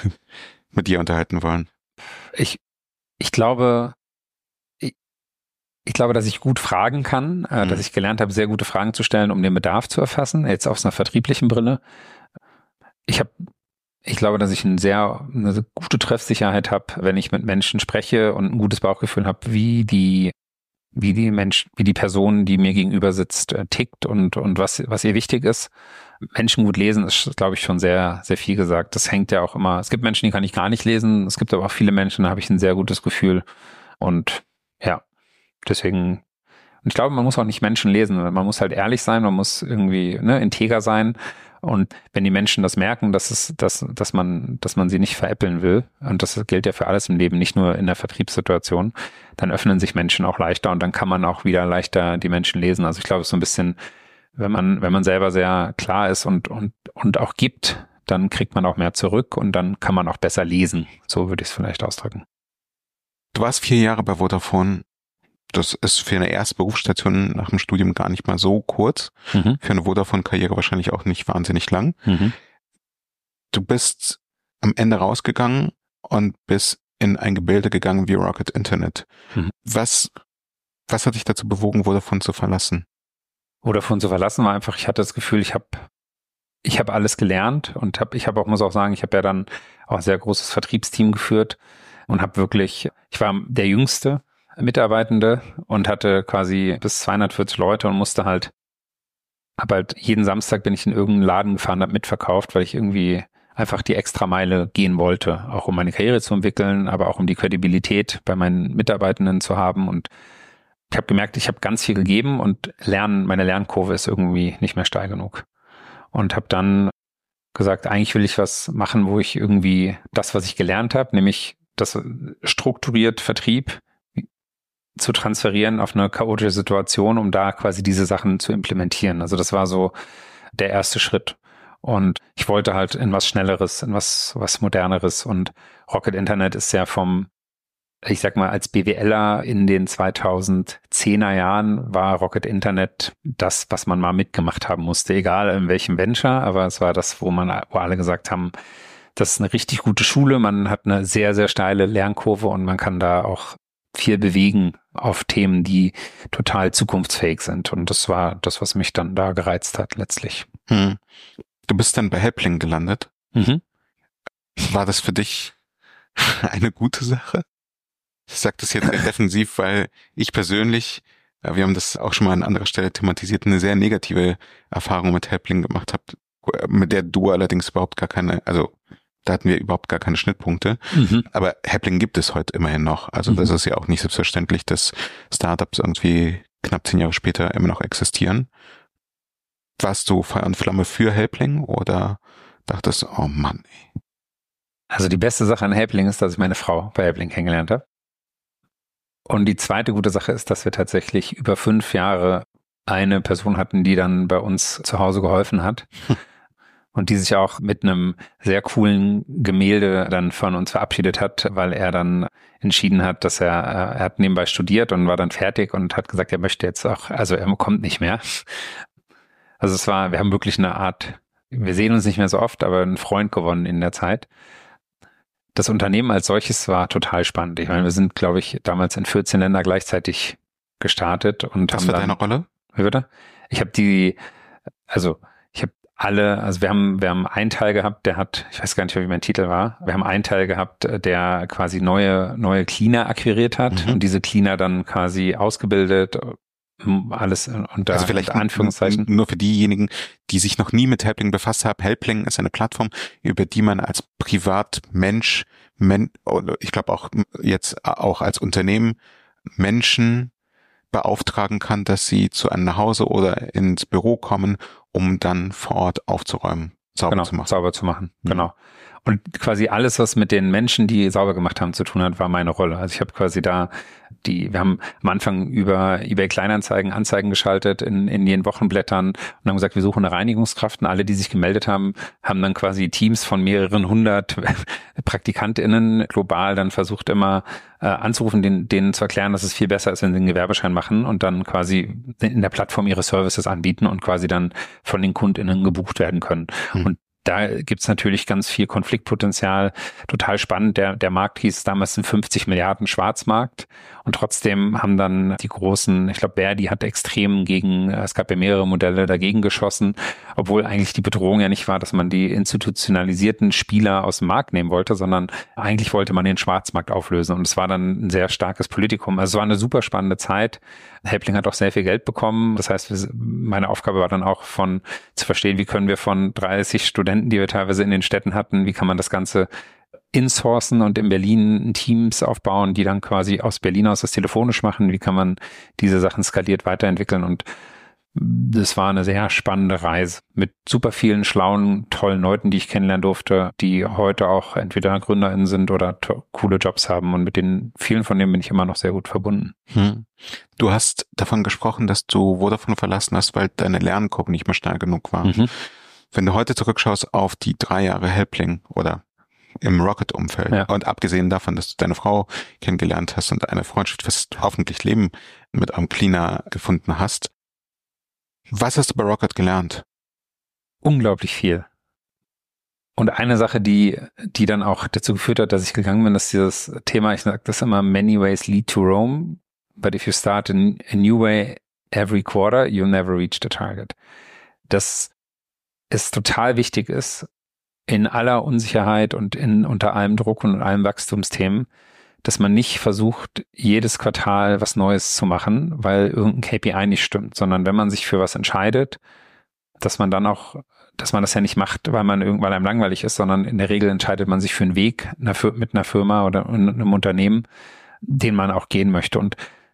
B: mit dir unterhalten wollen.
A: Ich, ich glaube, ich, ich glaube, dass ich gut fragen kann, äh, mhm. dass ich gelernt habe, sehr gute Fragen zu stellen, um den Bedarf zu erfassen, jetzt aus einer vertrieblichen Brille. Ich habe Ich glaube, dass ich eine sehr eine gute Treffsicherheit habe, wenn ich mit Menschen spreche und ein gutes Bauchgefühl habe, wie die wie die Mensch, wie die Person, die mir gegenüber sitzt, äh, tickt und und was was ihr wichtig ist. Menschen gut lesen ist, glaube ich, schon sehr sehr viel gesagt. Das hängt ja auch immer. Es gibt Menschen, die kann ich gar nicht lesen. Es gibt aber auch viele Menschen, da habe ich ein sehr gutes Gefühl. Und ja, deswegen. Und ich glaube, man muss auch nicht Menschen lesen. Man muss halt ehrlich sein. Man muss irgendwie ne, integer sein. Und wenn die Menschen das merken, dass es, dass, dass man, dass man sie nicht veräppeln will, und das gilt ja für alles im Leben, nicht nur in der Vertriebssituation, dann öffnen sich Menschen auch leichter und dann kann man auch wieder leichter die Menschen lesen. Also ich glaube, es ist so ein bisschen, wenn man, wenn man selber sehr klar ist und, und, und auch gibt, dann kriegt man auch mehr zurück und dann kann man auch besser lesen. So würde ich es vielleicht ausdrücken.
B: Du warst vier Jahre bei Vodafone. Das ist für eine erste Berufsstation nach dem Studium gar nicht mal so kurz. Mhm. Für eine Vodafone-Karriere wahrscheinlich auch nicht wahnsinnig lang. Mhm. Du bist am Ende rausgegangen und bist in ein Gebilde gegangen wie Rocket Internet. Mhm. Was, was hat dich dazu bewogen, Vodafone zu verlassen?
A: Vodafone zu verlassen war einfach, ich hatte das Gefühl, ich habe ich habe alles gelernt und habe, ich habe auch, muss auch sagen, ich habe ja dann auch ein sehr großes Vertriebsteam geführt und habe wirklich, ich war der Jüngste Mitarbeitende und hatte quasi bis zweihundertvierzig Leute und musste halt, aber halt jeden Samstag bin ich in irgendeinen Laden gefahren, habe mitverkauft, weil ich irgendwie einfach die Extrameile gehen wollte, auch um meine Karriere zu entwickeln, aber auch um die Kredibilität bei meinen Mitarbeitenden zu haben. Und ich habe gemerkt, ich habe ganz viel gegeben und lernen, meine Lernkurve ist irgendwie nicht mehr steil genug. Und habe dann gesagt, eigentlich will ich was machen, wo ich irgendwie das, was ich gelernt habe, nämlich das strukturiert Vertrieb zu transferieren auf eine chaotische Situation, um da quasi diese Sachen zu implementieren. Also das war so der erste Schritt. Und ich wollte halt in was Schnelleres, in was, was Moderneres. Und Rocket Internet ist ja vom, ich sag mal, als BWLer in den zweitausendzehner Jahren war Rocket Internet das, was man mal mitgemacht haben musste, egal in welchem Venture, aber es war das, wo man, wo alle gesagt haben, das ist eine richtig gute Schule, man hat eine sehr, sehr steile Lernkurve und man kann da auch viel bewegen auf Themen, die total zukunftsfähig sind. Und das war das, was mich dann da gereizt hat letztlich.
B: Hm. Du bist dann bei Helpling gelandet. Mhm. War das für dich eine gute Sache? Ich sage das jetzt sehr defensiv, weil ich persönlich, wir haben das auch schon mal an anderer Stelle thematisiert, eine sehr negative Erfahrung mit Helpling gemacht habe, mit der du allerdings überhaupt gar keine, also da hatten wir überhaupt gar keine Schnittpunkte. Mhm. Aber Helpling gibt es heute immerhin noch. Also mhm. das ist ja auch nicht selbstverständlich, dass Startups irgendwie knapp zehn Jahre später immer noch existieren. Warst du Feuer und Flamme für Helpling oder dachtest, oh Mann, ey.
A: Also die beste Sache an Helpling ist, dass ich meine Frau bei Helpling kennengelernt habe. Und die zweite gute Sache ist, dass wir tatsächlich über fünf Jahre eine Person hatten, die dann bei uns zu Hause geholfen hat. Und die sich auch mit einem sehr coolen Gemälde dann von uns verabschiedet hat, weil er dann entschieden hat, dass er, er hat nebenbei studiert und war dann fertig und hat gesagt, er möchte jetzt auch, also er kommt nicht mehr. Also es war, wir haben wirklich eine Art, wir sehen uns nicht mehr so oft, aber einen Freund gewonnen in der Zeit. Das Unternehmen als solches war total spannend. Ich meine, wir sind, glaube ich, damals in vierzehn Länder gleichzeitig gestartet und
B: Was
A: haben
B: war
A: dann,
B: deine Rolle?
A: Wie bitte? Ich habe die, also ich habe alle, also wir haben, wir haben einen Teil gehabt, der hat, ich weiß gar nicht mehr, wie mein Titel war. Wir haben einen Teil gehabt, der quasi neue, neue Cleaner akquiriert hat mhm. und diese Cleaner dann quasi ausgebildet, alles unter
B: also vielleicht
A: Anführungszeichen.
B: Nur für diejenigen, die sich noch nie mit Helpling befasst haben. Helpling ist eine Plattform, über die man als Privatmensch, Men, ich glaube auch jetzt auch als Unternehmen Menschen beauftragen kann, dass sie zu einem nach Hause oder ins Büro kommen, um dann vor Ort aufzuräumen, sauber
A: genau,
B: zu machen.
A: Sauber zu machen,
B: mhm.
A: genau. Und quasi alles, was mit den Menschen, die sauber gemacht haben, zu tun hat, war meine Rolle. Also ich habe quasi da die, wir haben am Anfang über eBay Kleinanzeigen Anzeigen geschaltet in, in den Wochenblättern und haben gesagt, wir suchen eine Reinigungskraft. Und alle, die sich gemeldet haben, haben dann quasi Teams von mehreren hundert PraktikantInnen global dann versucht immer äh, anzurufen, denen, denen zu erklären, dass es viel besser ist, wenn sie einen Gewerbeschein machen und dann quasi in der Plattform ihre Services anbieten und quasi dann von den KundInnen gebucht werden können. Mhm. Und da gibt's natürlich ganz viel Konfliktpotenzial. Total spannend. Der, der Markt hieß damals ein fünfzig Milliarden Schwarzmarkt. Und trotzdem haben dann die großen, ich glaube, Verdi hat extrem gegen, es gab ja mehrere Modelle dagegen geschossen, obwohl eigentlich die Bedrohung ja nicht war, dass man die institutionalisierten Spieler aus dem Markt nehmen wollte, sondern eigentlich wollte man den Schwarzmarkt auflösen. Und es war dann ein sehr starkes Politikum. Also es war eine super spannende Zeit. Helpling hat auch sehr viel Geld bekommen. Das heißt, meine Aufgabe war dann auch von zu verstehen, wie können wir von dreißig Studenten, die wir teilweise in den Städten hatten, wie kann man das Ganze insourcen und in Berlin Teams aufbauen, die dann quasi aus Berlin aus das telefonisch machen, wie kann man diese Sachen skaliert weiterentwickeln. Und das war eine sehr spannende Reise mit super vielen schlauen, tollen Leuten, die ich kennenlernen durfte, die heute auch entweder GründerInnen sind oder to- coole Jobs haben, und mit denen, vielen von denen bin ich immer noch sehr gut verbunden.
B: Hm. Du hast davon gesprochen, dass du Vodafone verlassen hast, weil deine Lernkurve nicht mehr schnell genug war. Mhm. Wenn du heute zurückschaust auf die drei Jahre Helpling oder im Rocket-Umfeld, ja, und abgesehen davon, dass du deine Frau kennengelernt hast und eine Freundschaft fürs hoffentlich Leben mit einem Cleaner gefunden hast, was hast du bei Rocket gelernt?
A: Unglaublich viel. Und eine Sache, die die dann auch dazu geführt hat, dass ich gegangen bin, ist dieses Thema, ich sage das immer, many ways lead to Rome, but if you start a, a new way every quarter, you'll never reach the target. Dass es total wichtig ist, in aller Unsicherheit und in unter allem Druck und allem Wachstumsthemen, dass man nicht versucht, jedes Quartal was Neues zu machen, weil irgendein K P I nicht stimmt, sondern wenn man sich für was entscheidet, dass man dann auch, dass man das ja nicht macht, weil man irgendwann einem langweilig ist, sondern in der Regel entscheidet man sich für einen Weg mit einer Firma oder einem Unternehmen, den man auch gehen möchte. Und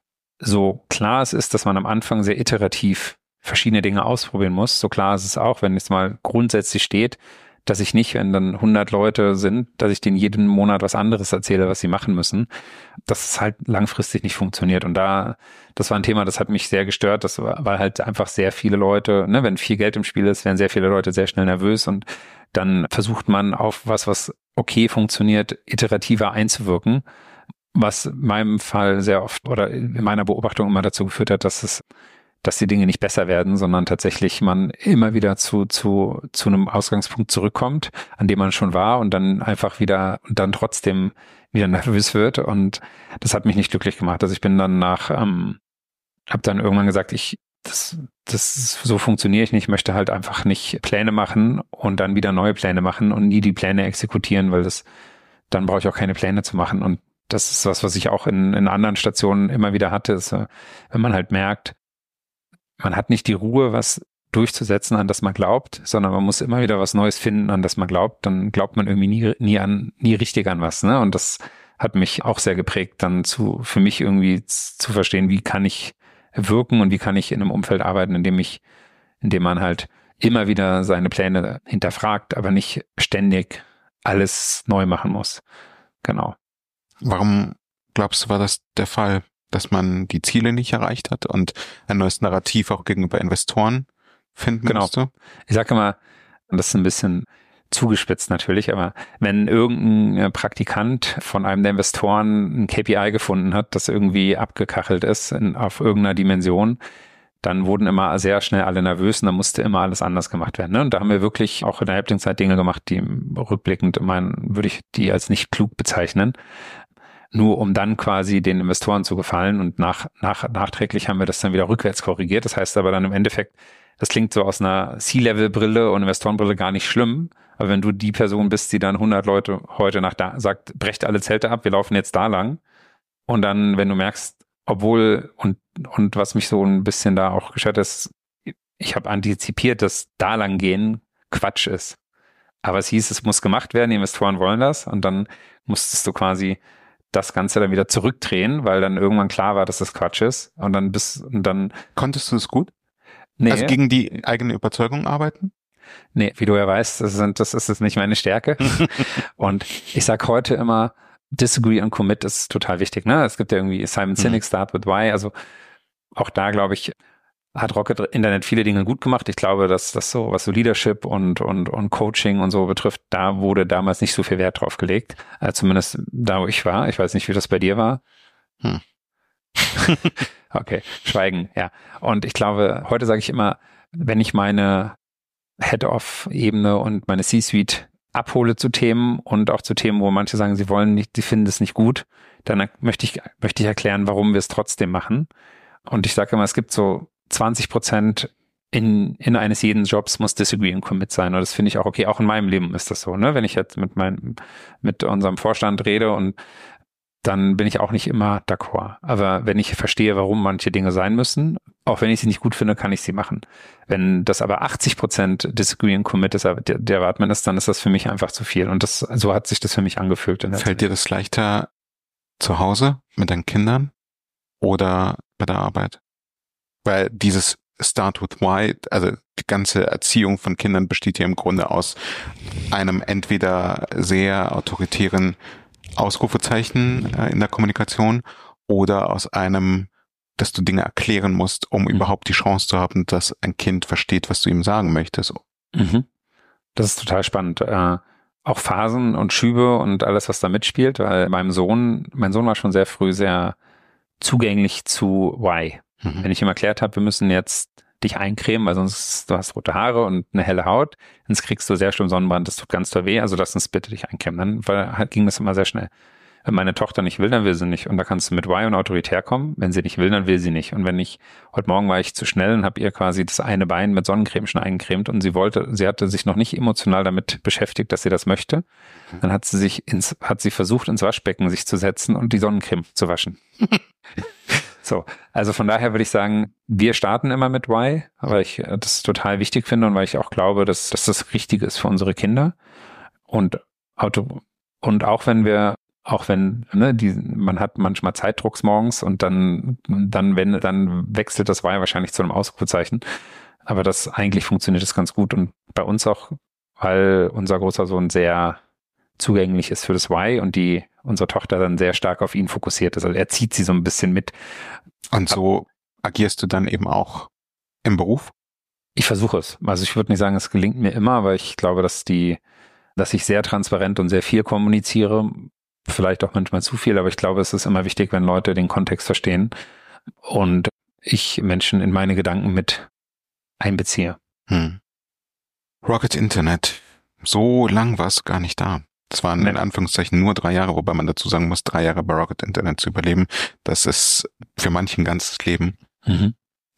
A: so klar es ist, dass man am Anfang sehr iterativ verschiedene Dinge ausprobieren muss, so klar ist es auch, wenn es mal grundsätzlich steht, dass ich nicht, wenn dann hundert Leute sind, dass ich denen jeden Monat was anderes erzähle, was sie machen müssen, dass es halt langfristig nicht funktioniert. Und da, das war ein Thema, das hat mich sehr gestört, das war, weil halt einfach sehr viele Leute, ne, wenn viel Geld im Spiel ist, werden sehr viele Leute sehr schnell nervös und dann versucht man auf was, was okay funktioniert, iterativer einzuwirken, was in meinem Fall sehr oft oder in meiner Beobachtung immer dazu geführt hat, dass es dass die Dinge nicht besser werden, sondern tatsächlich man immer wieder zu zu zu einem Ausgangspunkt zurückkommt, an dem man schon war und dann einfach wieder und dann trotzdem wieder nervös wird, und das hat mich nicht glücklich gemacht. Also ich bin dann nach, ähm, habe dann irgendwann gesagt, ich das das so funktioniere ich nicht. Ich möchte halt einfach nicht Pläne machen und dann wieder neue Pläne machen und nie die Pläne exekutieren, weil das dann brauche ich auch keine Pläne zu machen. Und das ist was, was ich auch in in anderen Stationen immer wieder hatte, ist, wenn man halt merkt, man hat nicht die Ruhe, was durchzusetzen, an das man glaubt, sondern man muss immer wieder was Neues finden, an das man glaubt. Dann glaubt man irgendwie nie, nie an, nie richtig an was, ne? Und das hat mich auch sehr geprägt, dann zu, für mich irgendwie zu verstehen, wie kann ich wirken und wie kann ich in einem Umfeld arbeiten, in dem ich, in dem man halt immer wieder seine Pläne hinterfragt, aber nicht ständig alles neu machen muss. Genau.
B: Warum glaubst du, war das der Fall? Dass man die Ziele nicht erreicht hat und ein neues Narrativ auch gegenüber Investoren finden
A: genau.
B: musste?
A: Ich sage immer, das ist ein bisschen zugespitzt natürlich, aber wenn irgendein Praktikant von einem der Investoren ein K P I gefunden hat, das irgendwie abgekachelt ist in, auf irgendeiner Dimension, dann wurden immer sehr schnell alle nervös und dann musste immer alles anders gemacht werden. Ne? Und da haben wir wirklich auch in der Helpling-Zeit Dinge gemacht, die rückblickend, meinen, würde ich die als nicht klug bezeichnen. Nur um dann quasi den Investoren zu gefallen, und nach, nach, nachträglich haben wir das dann wieder rückwärts korrigiert. Das heißt aber dann im Endeffekt, das klingt so aus einer C-Level-Brille und Investorenbrille gar nicht schlimm, aber wenn du die Person bist, die dann hundert Leute heute nach da sagt, brecht alle Zelte ab, wir laufen jetzt da lang, und dann, wenn du merkst, obwohl, und und was mich so ein bisschen da auch gestört ist, ich habe antizipiert, dass da lang gehen Quatsch ist. Aber es hieß, es muss gemacht werden, die Investoren wollen das, und dann musstest du quasi das Ganze dann wieder zurückdrehen, weil dann irgendwann klar war, dass das Quatsch ist. Und dann bis und dann
B: konntest du es gut?
A: Nee.
B: Also gegen die eigene Überzeugung arbeiten?
A: Nee, wie du ja weißt, das, sind, das ist nicht meine Stärke. Und ich sag heute immer, Disagree und Commit ist total wichtig. Ne? Es gibt ja irgendwie Simon Sinek, mhm. Start with Why. Also auch da, glaube ich, hat Rocket Internet viele Dinge gut gemacht. Ich glaube, dass das so, was so Leadership und, und, und Coaching und so betrifft, da wurde damals nicht so viel Wert drauf gelegt. Äh, zumindest da, wo ich war. Ich weiß nicht, wie das bei dir war. Hm. Okay, Schweigen, ja. Und ich glaube, heute sage ich immer, wenn ich meine Head-Off-Ebene und meine C-Suite abhole zu Themen und auch zu Themen, wo manche sagen, sie wollen nicht, sie finden es nicht gut, dann möchte ich, möchte ich erklären, warum wir es trotzdem machen. Und ich sage immer, es gibt so zwanzig Prozent in, in eines jeden Jobs muss Disagree und Commit sein. Und das finde ich auch okay. Auch in meinem Leben ist das so, ne? Wenn ich jetzt mit meinem, mit unserem Vorstand rede und dann bin ich auch nicht immer d'accord. Aber wenn ich verstehe, warum manche Dinge sein müssen, auch wenn ich sie nicht gut finde, kann ich sie machen. Wenn das aber achtzig Prozent Disagree und Commit ist, der, der Erwartment ist, dann ist das für mich einfach zu viel. Und das, so hat sich das für mich angefühlt. In der
B: Fällt dir das leichter zu Hause mit deinen Kindern oder bei der Arbeit? Weil dieses Start with Why, also die ganze Erziehung von Kindern besteht ja im Grunde aus einem entweder sehr autoritären Ausrufezeichen äh, in der Kommunikation oder aus einem, dass du Dinge erklären musst, um mhm. überhaupt die Chance zu haben, dass ein Kind versteht, was du ihm sagen möchtest.
A: Mhm. Das ist total spannend. Äh, auch Phasen und Schübe und alles, was da mitspielt, weil meinem Sohn, mein Sohn war schon sehr früh sehr zugänglich zu Why. Mhm. Wenn ich ihm erklärt habe, wir müssen jetzt dich eincremen, weil sonst du hast rote Haare und eine helle Haut, sonst kriegst du sehr schlimm Sonnenbrand, das tut ganz doll weh, also lass uns bitte dich eincremen. Dann weil, halt, ging das immer sehr schnell. Wenn meine Tochter nicht will, dann will sie nicht. Und da kannst du mit Why und autoritär kommen. Wenn sie nicht will, dann will sie nicht. Und wenn ich, heute Morgen war ich zu schnell und habe ihr quasi das eine Bein mit Sonnencreme schon eingecremt und sie wollte, sie hatte sich noch nicht emotional damit beschäftigt, dass sie das möchte. Dann hat sie sich ins, hat sie versucht, ins Waschbecken sich zu setzen und die Sonnencreme zu waschen. So, also von daher würde ich sagen, wir starten immer mit Why, weil ich das total wichtig finde und weil ich auch glaube, dass, dass das Richtige ist für unsere Kinder. Und Auto, und auch wenn wir, auch wenn, ne, die, man hat manchmal Zeitdrucks morgens und dann, dann, wenn, dann wechselt das Why wahrscheinlich zu einem Ausrufezeichen. Aber das eigentlich funktioniert das ganz gut und bei uns auch, weil unser großer Sohn sehr zugänglich ist für das Why und die unsere Tochter dann sehr stark auf ihn fokussiert ist. Also er zieht sie so ein bisschen mit.
B: Und so agierst du dann eben auch im Beruf?
A: Ich versuche es. Also ich würde nicht sagen, es gelingt mir immer, aber ich glaube, dass die, dass ich sehr transparent und sehr viel kommuniziere. Vielleicht auch manchmal zu viel, aber ich glaube, es ist immer wichtig, wenn Leute den Kontext verstehen und ich Menschen in meine Gedanken mit einbeziehe. Hm.
B: Rocket Internet. So lang war es gar nicht da. Das waren in Anführungszeichen nur drei Jahre, wobei man dazu sagen muss, drei Jahre bei Rocket Internet zu überleben, das ist für manchen ein ganzes Leben. Mhm.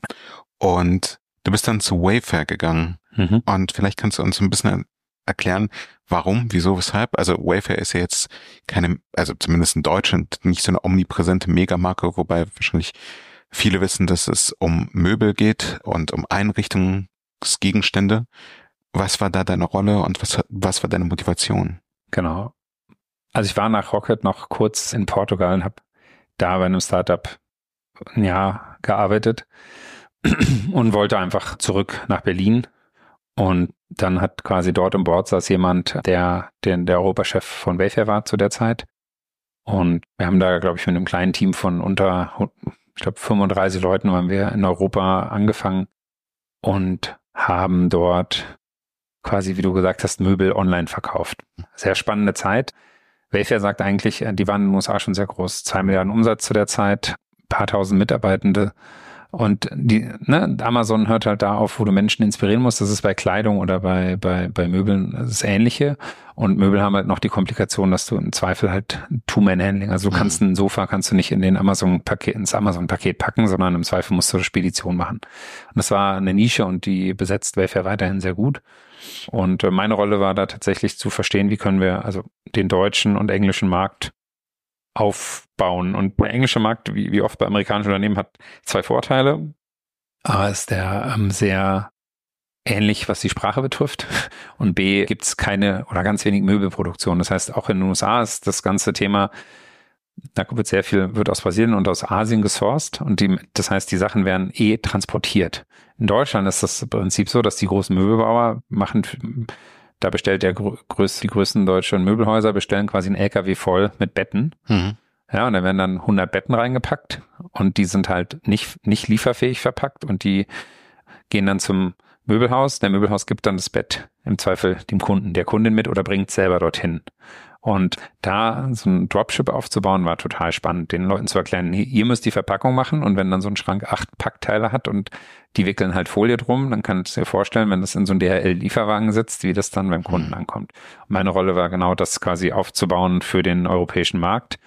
B: Und du bist dann zu Wayfair gegangen. Mhm. Und vielleicht kannst du uns ein bisschen erklären, warum, wieso, weshalb. Also Wayfair ist ja jetzt keine, also zumindest in Deutschland, nicht so eine omnipräsente Megamarke, wobei wahrscheinlich viele wissen, dass es um Möbel geht und um Einrichtungsgegenstände. Was war da deine Rolle und was, was war deine Motivation?
A: Genau. Also ich war nach Rocket noch kurz in Portugal und habe da bei einem Startup ein Jahr gearbeitet und wollte einfach zurück nach Berlin. Und dann hat quasi dort im Board saß jemand, der, der der Europachef von Wayfair war zu der Zeit. Und wir haben da, glaube ich, mit einem kleinen Team von unter, ich glaube, fünfunddreißig Leuten haben wir in Europa angefangen und haben dort quasi, wie du gesagt hast, Möbel online verkauft. Sehr spannende Zeit. Wayfair sagt eigentlich, die waren in den U S A schon sehr groß. Zwei Milliarden Umsatz zu der Zeit, paar tausend Mitarbeitende. Und die, ne, Amazon hört halt da auf, wo du Menschen inspirieren musst. Das ist bei Kleidung oder bei, bei, bei Möbeln das Ähnliche. Und Möbel haben halt noch die Komplikation, dass du im Zweifel halt Two-Man-Handling, also du kannst ein Sofa, kannst du nicht in den Amazon-Paket, ins Amazon-Paket packen, sondern im Zweifel musst du eine Spedition machen. Und das war eine Nische und die besetzt Wayfair weiterhin sehr gut. Und meine Rolle war da tatsächlich zu verstehen, wie können wir also den deutschen und englischen Markt aufbauen. Und der englische Markt, wie, wie oft bei amerikanischen Unternehmen, hat zwei Vorteile. A ist der ähm, sehr ähnlich, was die Sprache betrifft. Und B gibt es keine oder ganz wenig Möbelproduktion. Das heißt, auch in den U S A ist das ganze Thema Da wird sehr viel, wird aus Brasilien und aus Asien gesourced und die, das heißt, die Sachen werden eh transportiert. In Deutschland ist das im Prinzip so, dass die großen Möbelbauer machen, da bestellt der größte, die größten deutschen Möbelhäuser bestellen quasi einen L K W voll mit Betten. Mhm. Ja, und da werden dann hundert Betten reingepackt und die sind halt nicht, nicht lieferfähig verpackt und die gehen dann zum Möbelhaus. Der Möbelhaus gibt dann das Bett im Zweifel dem Kunden, der Kundin mit oder bringt es selber dorthin. Und da so ein Dropship aufzubauen, war total spannend, den Leuten zu erklären, ihr müsst die Verpackung machen und wenn dann so ein Schrank acht Packteile hat und die wickeln halt Folie drum, dann kannst du dir vorstellen, wenn das in so einem D H L-Lieferwagen sitzt, wie das dann beim Kunden ankommt. Und meine Rolle war genau das quasi aufzubauen für den europäischen Markt.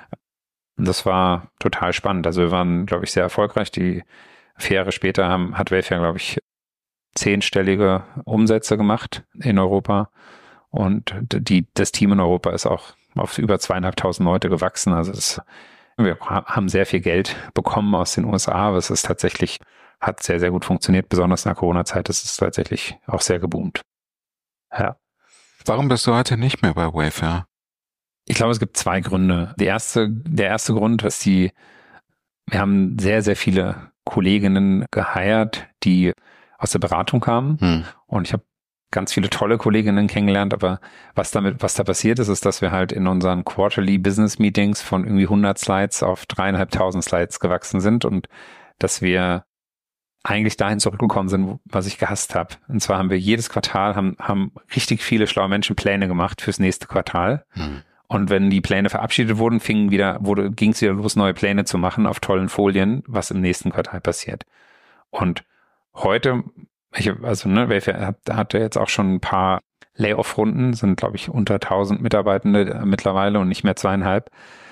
A: Und das war total spannend. Also wir waren, glaube ich, sehr erfolgreich. Die vier Jahre später haben, hat Wayfair, glaube ich, zehnstellige Umsätze gemacht in Europa. Und die, das Team in Europa ist auch auf über zweieinhalbtausend Leute gewachsen. Also das, wir haben sehr viel Geld bekommen aus den U S A, aber es ist tatsächlich, hat sehr, sehr gut funktioniert. Besonders in der Corona-Zeit ist es tatsächlich auch sehr geboomt. Ja.
B: Warum bist du heute nicht mehr bei Wayfair?
A: Ich glaube, es gibt zwei Gründe. Die erste, der erste Grund ist die, wir haben sehr, sehr viele Kolleginnen geheiert, die aus der Beratung kamen. Hm. Und ich habe ganz viele tolle Kolleginnen kennengelernt, aber was damit, was da passiert ist, ist, dass wir halt in unseren Quarterly Business Meetings von irgendwie hundert Slides auf dreieinhalbtausend Slides gewachsen sind und dass wir eigentlich dahin zurückgekommen sind, was ich gehasst habe. Und zwar haben wir jedes Quartal, haben, haben richtig viele schlaue Menschen Pläne gemacht fürs nächste Quartal. Hm. Und wenn die Pläne verabschiedet wurden, fingen wieder, wurde, ging es wieder los, neue Pläne zu machen auf tollen Folien, was im nächsten Quartal passiert. Und heute, ich, also ne, Wayfair hat, hatte jetzt auch schon ein paar Layoff-Runden, sind glaube ich unter tausend Mitarbeitende mittlerweile und nicht mehr zweieinhalb.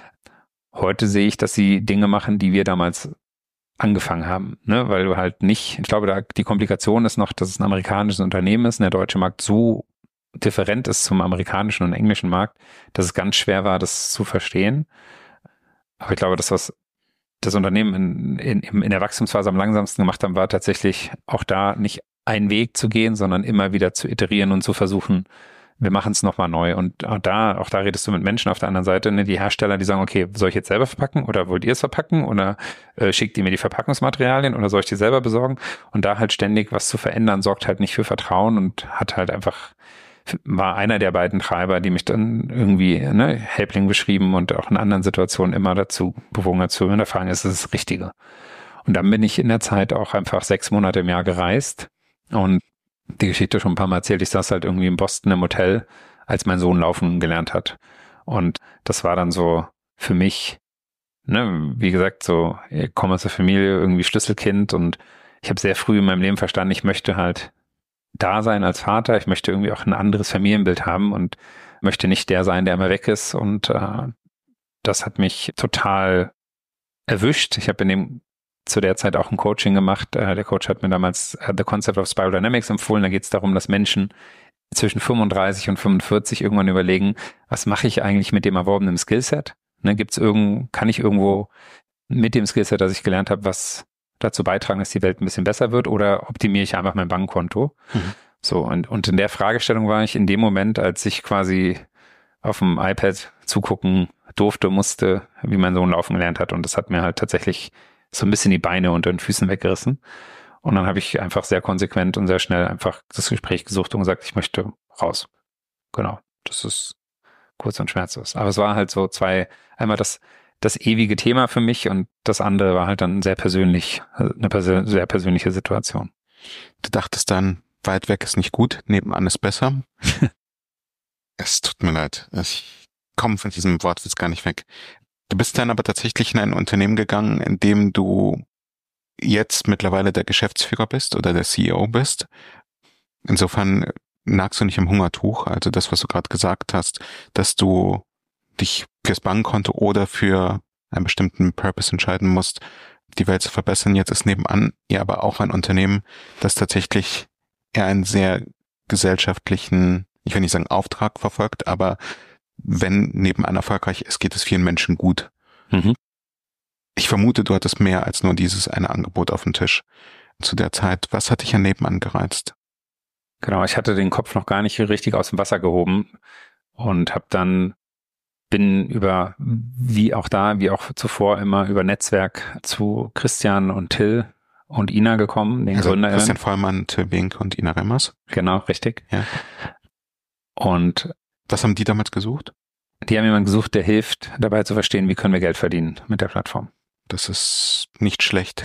A: Heute sehe ich, dass sie Dinge machen, die wir damals angefangen haben, ne, weil du halt nicht, ich glaube, da die Komplikation ist noch, dass es ein amerikanisches Unternehmen ist und der deutsche Markt so different ist zum amerikanischen und englischen Markt, dass es ganz schwer war, das zu verstehen. Aber ich glaube, das, was das Unternehmen in, in, in der Wachstumsphase am langsamsten gemacht haben, war tatsächlich auch da nicht einen Weg zu gehen, sondern immer wieder zu iterieren und zu versuchen, wir machen es nochmal neu. Und auch da, auch da redest du mit Menschen auf der anderen Seite, ne, die Hersteller, die sagen, okay, soll ich jetzt selber verpacken oder wollt ihr es verpacken oder äh, schickt ihr mir die Verpackungsmaterialien oder soll ich die selber besorgen? Und da halt ständig was zu verändern, sorgt halt nicht für Vertrauen und hat halt einfach, war einer der beiden Treiber, die mich dann irgendwie, ne, Helpling beschrieben und auch in anderen Situationen immer dazu bewogen hat, zu hinterfragen, ist es das Richtige? Und dann bin ich in der Zeit auch einfach sechs Monate im Jahr gereist und die Geschichte schon ein paar Mal erzählt. Ich saß halt irgendwie in Boston im Hotel, als mein Sohn laufen gelernt hat. Und das war dann so für mich, ne, wie gesagt, so, ich komme aus der Familie, irgendwie Schlüsselkind und ich habe sehr früh in meinem Leben verstanden, ich möchte halt da sein als Vater. Ich möchte irgendwie auch ein anderes Familienbild haben und möchte nicht der sein, der immer weg ist. Und äh, das hat mich total erwischt. Ich habe in dem zu der Zeit auch ein Coaching gemacht. Äh, der Coach hat mir damals äh, The Concept of Spiral Dynamics empfohlen. Da geht es darum, dass Menschen zwischen fünfunddreißig und fünfundvierzig irgendwann überlegen, was mache ich eigentlich mit dem erworbenen Skillset? Ne, gibt's irgend, kann ich irgendwo mit dem Skillset, das ich gelernt habe, was dazu beitragen, dass die Welt ein bisschen besser wird oder optimiere ich einfach mein Bankkonto? Mhm. So, und, und in der Fragestellung war ich in dem Moment, als ich quasi auf dem iPad zugucken durfte, musste, wie mein Sohn laufen gelernt hat und das hat mir halt tatsächlich so ein bisschen die Beine unter den Füßen weggerissen. Und dann habe ich einfach sehr konsequent und sehr schnell einfach das Gespräch gesucht und gesagt, ich möchte raus. Genau, das ist kurz und schmerzlos. Aber es war halt so zwei, einmal das das ewige Thema für mich und das andere war halt dann sehr persönlich, eine persö- sehr persönliche Situation.
B: Du dachtest dann, weit weg ist nicht gut, nebenan ist besser. Es tut mir leid, ich komme von diesem Wortwitz gar nicht weg. Du bist dann aber tatsächlich in ein Unternehmen gegangen, in dem du jetzt mittlerweile der Geschäftsführer bist oder der C E O bist. Insofern nagst du nicht im Hungertuch, also das, was du gerade gesagt hast, dass du dich fürs Bankkonto oder für einen bestimmten Purpose entscheiden musst, die Welt zu verbessern. Jetzt ist nebenan ja aber auch ein Unternehmen, das tatsächlich eher einen sehr gesellschaftlichen, ich will nicht sagen Auftrag verfolgt, aber wenn nebenan erfolgreich ist, geht es vielen Menschen gut. Mhm. Ich vermute, du hattest mehr als nur dieses eine Angebot auf dem Tisch zu der Zeit. Was hat dich an nebenan gereizt?
A: Genau, ich hatte den Kopf noch gar nicht richtig aus dem Wasser gehoben und habe dann bin über, wie auch da, wie auch zuvor immer über Netzwerk zu Christian und Till und Ina gekommen, den
B: also
A: GründerInnen.
B: Christian Vollmann, Till Wink und Ina Remmers.
A: Genau, richtig.
B: Ja.
A: Und
B: was haben die damals gesucht?
A: Die haben jemanden gesucht, der hilft, dabei zu verstehen, wie können wir Geld verdienen mit der Plattform.
B: Das ist nicht schlecht.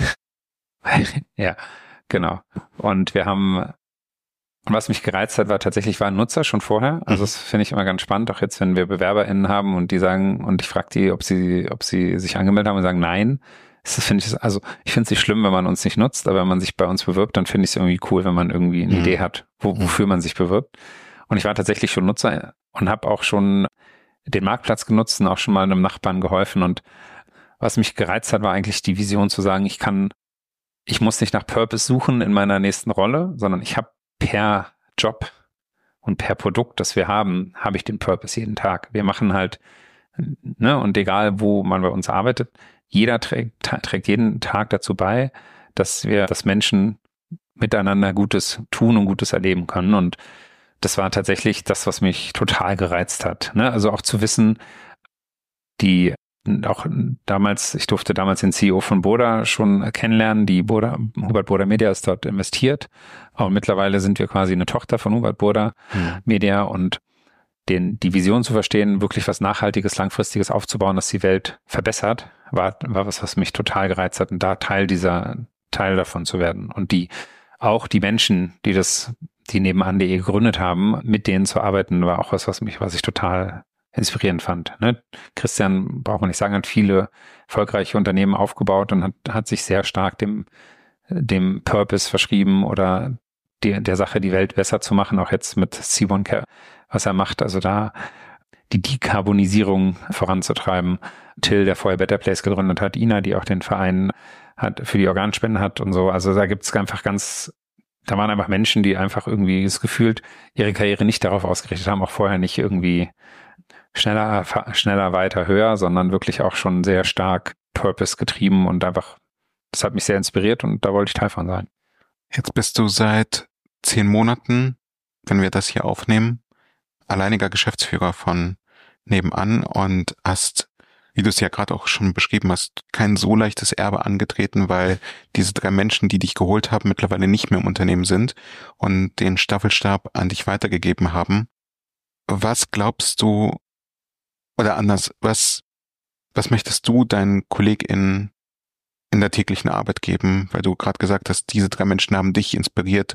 A: Ja, genau. Und wir haben, und was mich gereizt hat, war tatsächlich, war ein Nutzer schon vorher. Also das finde ich immer ganz spannend, auch jetzt, wenn wir BewerberInnen haben und die sagen, und ich frage die, ob sie, ob sie sich angemeldet haben und sagen nein. Das finde ich, also ich finde es nicht schlimm, wenn man uns nicht nutzt, aber wenn man sich bei uns bewirbt, dann finde ich es irgendwie cool, wenn man irgendwie eine mhm. Idee hat, wo, wofür man sich bewirbt. Und ich war tatsächlich schon Nutzer und habe auch schon den Marktplatz genutzt und auch schon mal einem Nachbarn geholfen. Und was mich gereizt hat, war eigentlich die Vision zu sagen, ich kann, ich muss nicht nach Purpose suchen in meiner nächsten Rolle, sondern ich habe per Job und per Produkt, das wir haben, habe ich den Purpose jeden Tag. Wir machen halt, ne, und egal wo man bei uns arbeitet, jeder trägt, trägt jeden Tag dazu bei, dass wir, dass Menschen miteinander Gutes tun und Gutes erleben können. Und das war tatsächlich das, was mich total gereizt hat. Ne? Also auch zu wissen, die auch damals, ich durfte damals den C E O von Boda schon kennenlernen, die Boda, Hubert Boda Media ist dort investiert. Und mittlerweile sind wir quasi eine Tochter von Hubert Boda mhm. Media und den, die Vision zu verstehen, wirklich was Nachhaltiges, Langfristiges aufzubauen, das die Welt verbessert, war, war was, was mich total gereizt hat und da Teil dieser, Teil davon zu werden. Und die, auch die Menschen, die das die nebenan.de gegründet haben, mit denen zu arbeiten, war auch was, was mich, was ich total inspirierend fand. Ne? Christian, braucht man nicht sagen, hat viele erfolgreiche Unternehmen aufgebaut und hat, hat sich sehr stark dem, dem Purpose verschrieben oder die, der Sache, die Welt besser zu machen, auch jetzt mit C eins Care, was er macht, also da die Dekarbonisierung voranzutreiben. Till, der vorher Better Place gegründet hat, Ina, die auch den Verein hat, für die Organspenden hat und so. Also da gibt es einfach ganz Da waren einfach Menschen, die einfach irgendwie das gefühlt ihre Karriere nicht darauf ausgerichtet haben, auch vorher nicht irgendwie schneller, schneller, weiter, höher, sondern wirklich auch schon sehr stark Purpose getrieben und einfach, das hat mich sehr inspiriert und da wollte ich Teil von sein.
B: Jetzt bist du seit zehn Monaten, wenn wir das hier aufnehmen, alleiniger Geschäftsführer von nebenan und hast, wie du es ja gerade auch schon beschrieben hast, kein so leichtes Erbe angetreten, weil diese drei Menschen, die dich geholt haben, mittlerweile nicht mehr im Unternehmen sind und den Staffelstab an dich weitergegeben haben. Was glaubst du, oder anders, was, was möchtest du deinen KollegInnen in der täglichen Arbeit geben? Weil du gerade gesagt hast, diese drei Menschen haben dich inspiriert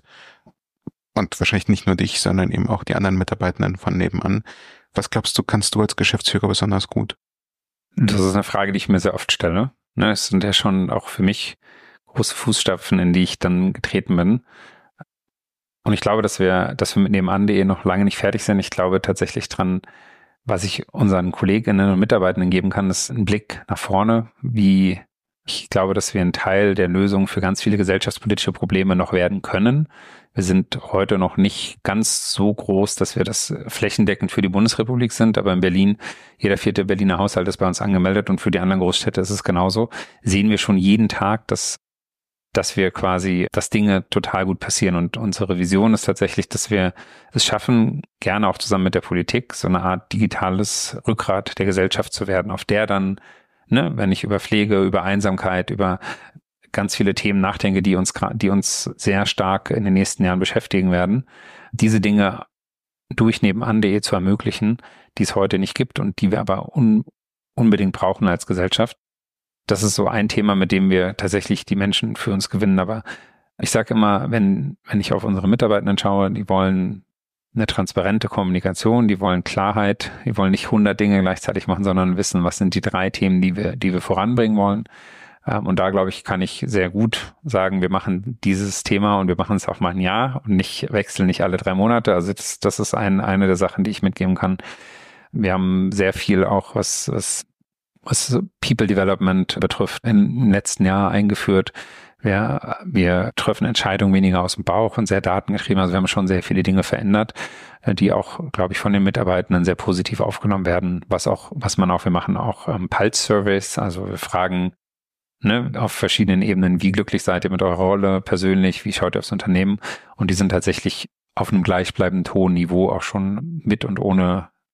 B: und wahrscheinlich nicht nur dich, sondern eben auch die anderen Mitarbeitenden von nebenan. Was glaubst du, kannst du als Geschäftsführer besonders gut?
A: Das ist eine Frage, die ich mir sehr oft stelle. Ne, es sind ja schon auch für mich große Fußstapfen, in die ich dann getreten bin. Und ich glaube, dass wir, dass wir mit nebenan.de noch lange nicht fertig sind. Ich glaube tatsächlich dran, was ich unseren Kolleginnen und Mitarbeitenden geben kann, ist ein Blick nach vorne, wie ich glaube, dass wir ein Teil der Lösung für ganz viele gesellschaftspolitische Probleme noch werden können. Wir sind heute noch nicht ganz so groß, dass wir das flächendeckend für die Bundesrepublik sind, aber in Berlin, jeder vierte Berliner Haushalt ist bei uns angemeldet und für die anderen Großstädte ist es genauso. Sehen wir schon jeden Tag, dass, dass wir quasi, dass Dinge total gut passieren und unsere Vision ist tatsächlich, dass wir es schaffen, gerne auch zusammen mit der Politik, so eine Art digitales Rückgrat der Gesellschaft zu werden, auf der dann, ne, wenn ich über Pflege, über Einsamkeit, über ganz viele Themen nachdenke, die uns die uns sehr stark in den nächsten Jahren beschäftigen werden, diese Dinge durch nebenan.de zu ermöglichen, die es heute nicht gibt und die wir aber un, unbedingt brauchen als Gesellschaft. Das ist so ein Thema, mit dem wir tatsächlich die Menschen für uns gewinnen. Aber ich sage immer, wenn wenn ich auf unsere Mitarbeitenden schaue, die wollen eine transparente Kommunikation, die wollen Klarheit, die wollen nicht hundert Dinge gleichzeitig machen, sondern wissen, was sind die drei Themen, die wir die wir voranbringen wollen. Und da, glaube ich, kann ich sehr gut sagen, wir machen dieses Thema und wir machen es auch mal ein Jahr und nicht wechseln nicht alle drei Monate. Also das, das ist ein, eine der Sachen, die ich mitgeben kann. Wir haben sehr viel auch, was, was, was People Development betrifft, im letzten Jahr eingeführt. Wir, wir treffen Entscheidungen weniger aus dem Bauch und sehr datengetrieben. Also wir haben schon sehr viele Dinge verändert, die auch, glaube ich, von den Mitarbeitenden sehr positiv aufgenommen werden. Was auch, was man auch, wir machen auch ähm, Pulse-Surveys. Also wir fragen, Ne, auf verschiedenen Ebenen, wie glücklich seid ihr mit eurer Rolle persönlich, wie schaut ihr aufs Unternehmen und die sind tatsächlich auf einem gleichbleibenden hohen Niveau auch schon mit und ohne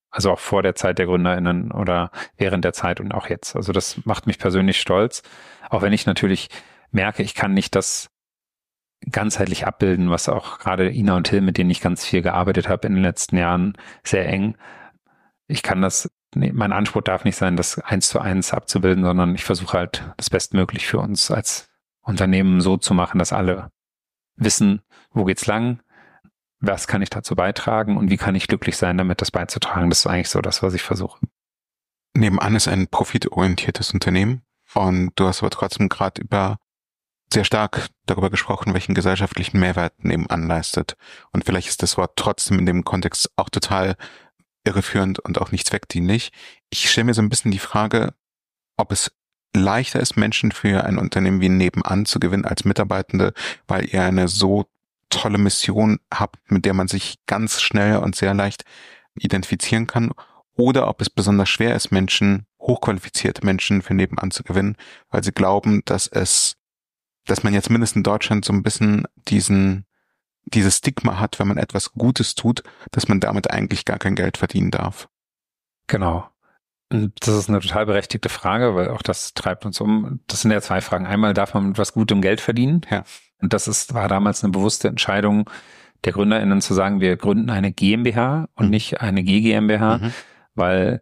A: Also auch vor der Zeit der GründerInnen oder während der Zeit und auch jetzt. Also das macht mich persönlich stolz. Auch wenn ich natürlich merke, ich kann nicht das ganzheitlich abbilden, was auch gerade Ina und Till, mit denen ich ganz viel gearbeitet habe in den letzten Jahren, sehr eng. Ich kann das, nee, mein Anspruch darf nicht sein, das eins zu eins abzubilden, sondern ich versuche halt das bestmöglich für uns als Unternehmen so zu machen, dass alle wissen, wo geht's lang, was kann ich dazu beitragen und wie kann ich glücklich sein, damit das beizutragen. Das ist eigentlich so das, was ich versuche.
B: Nebenan ist ein profitorientiertes Unternehmen und du hast aber trotzdem gerade über sehr stark darüber gesprochen, welchen gesellschaftlichen Mehrwert nebenan leistet. Und vielleicht ist das Wort trotzdem in dem Kontext auch total irreführend und auch nicht zweckdienlich. Ich stelle mir so ein bisschen die Frage, ob es leichter ist, Menschen für ein Unternehmen wie Nebenan zu gewinnen als Mitarbeitende, weil ihr eine so tolle Mission habt, mit der man sich ganz schnell und sehr leicht identifizieren kann, oder ob es besonders schwer ist, Menschen, hochqualifizierte Menschen für Nebenan zu gewinnen, weil sie glauben, dass es dass man jetzt mindestens in Deutschland so ein bisschen diesen, dieses Stigma hat, wenn man etwas Gutes tut, dass man damit eigentlich gar kein Geld verdienen darf.
A: Genau. Und das ist eine total berechtigte Frage, weil auch das treibt uns um. Das sind ja zwei Fragen. Einmal, darf man mit was Gutem Geld verdienen?
B: Ja.
A: Und das ist, war damals eine bewusste Entscheidung der GründerInnen zu sagen, wir gründen eine GmbH und mhm. nicht eine G GmbH, mhm. weil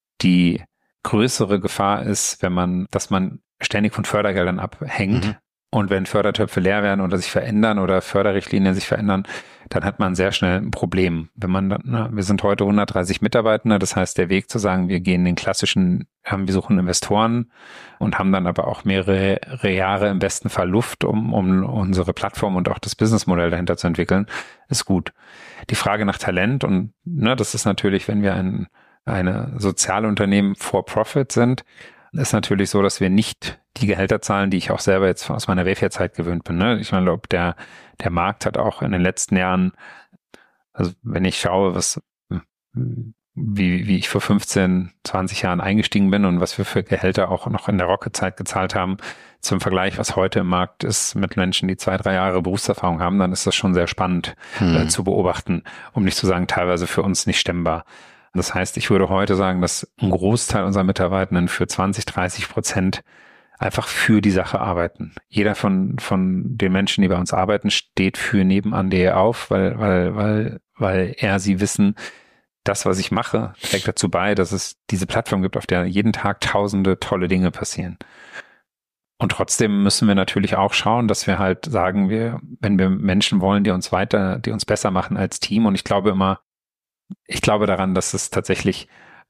A: die größere Gefahr ist, wenn man, dass man ständig von Fördergeldern abhängt. Mhm. Und wenn Fördertöpfe leer werden oder sich verändern oder Förderrichtlinien sich verändern, dann hat man sehr schnell ein Problem. Wenn man dann, na, wir sind heute hundertdreißig Mitarbeitende, das heißt, der Weg zu sagen, wir gehen den klassischen, wir suchen Investoren und haben dann aber auch mehrere Jahre im besten Fall Luft, um, um unsere Plattform und auch das Businessmodell dahinter zu entwickeln, ist gut. Die Frage nach Talent und, ne, das ist natürlich, wenn wir ein, eine Sozialunternehmen for Profit sind, ist natürlich so, dass wir nicht die Gehälter zahlen, die ich auch selber jetzt aus meiner Wayfair-Zeit gewöhnt bin. Ne? Ich meine, ob der, der Markt hat auch in den letzten Jahren, also wenn ich schaue, was, wie, wie ich vor fünfzehn, zwanzig Jahren eingestiegen bin und was wir für Gehälter auch noch in der Rocket-Zeit gezahlt haben, zum Vergleich, was heute im Markt ist mit Menschen, die zwei, drei Jahre Berufserfahrung haben, dann ist das schon sehr spannend hm. äh, zu beobachten, um nicht zu sagen, teilweise für uns nicht stemmbar. Das heißt, ich würde heute sagen, dass ein Großteil unserer Mitarbeitenden für zwanzig, dreißig Prozent einfach für die Sache arbeiten. Jeder von, von den Menschen, die bei uns arbeiten, steht für nebenan.de auf, weil, weil, weil, weil er, sie wissen, das, was ich mache, trägt dazu bei, dass es diese Plattform gibt, auf der jeden Tag tausende tolle Dinge passieren. Und trotzdem müssen wir natürlich auch schauen, dass wir halt sagen, wir, wenn wir Menschen wollen, die uns weiter, die uns besser machen als Team, und ich glaube immer, Ich glaube daran, dass es tatsächlich,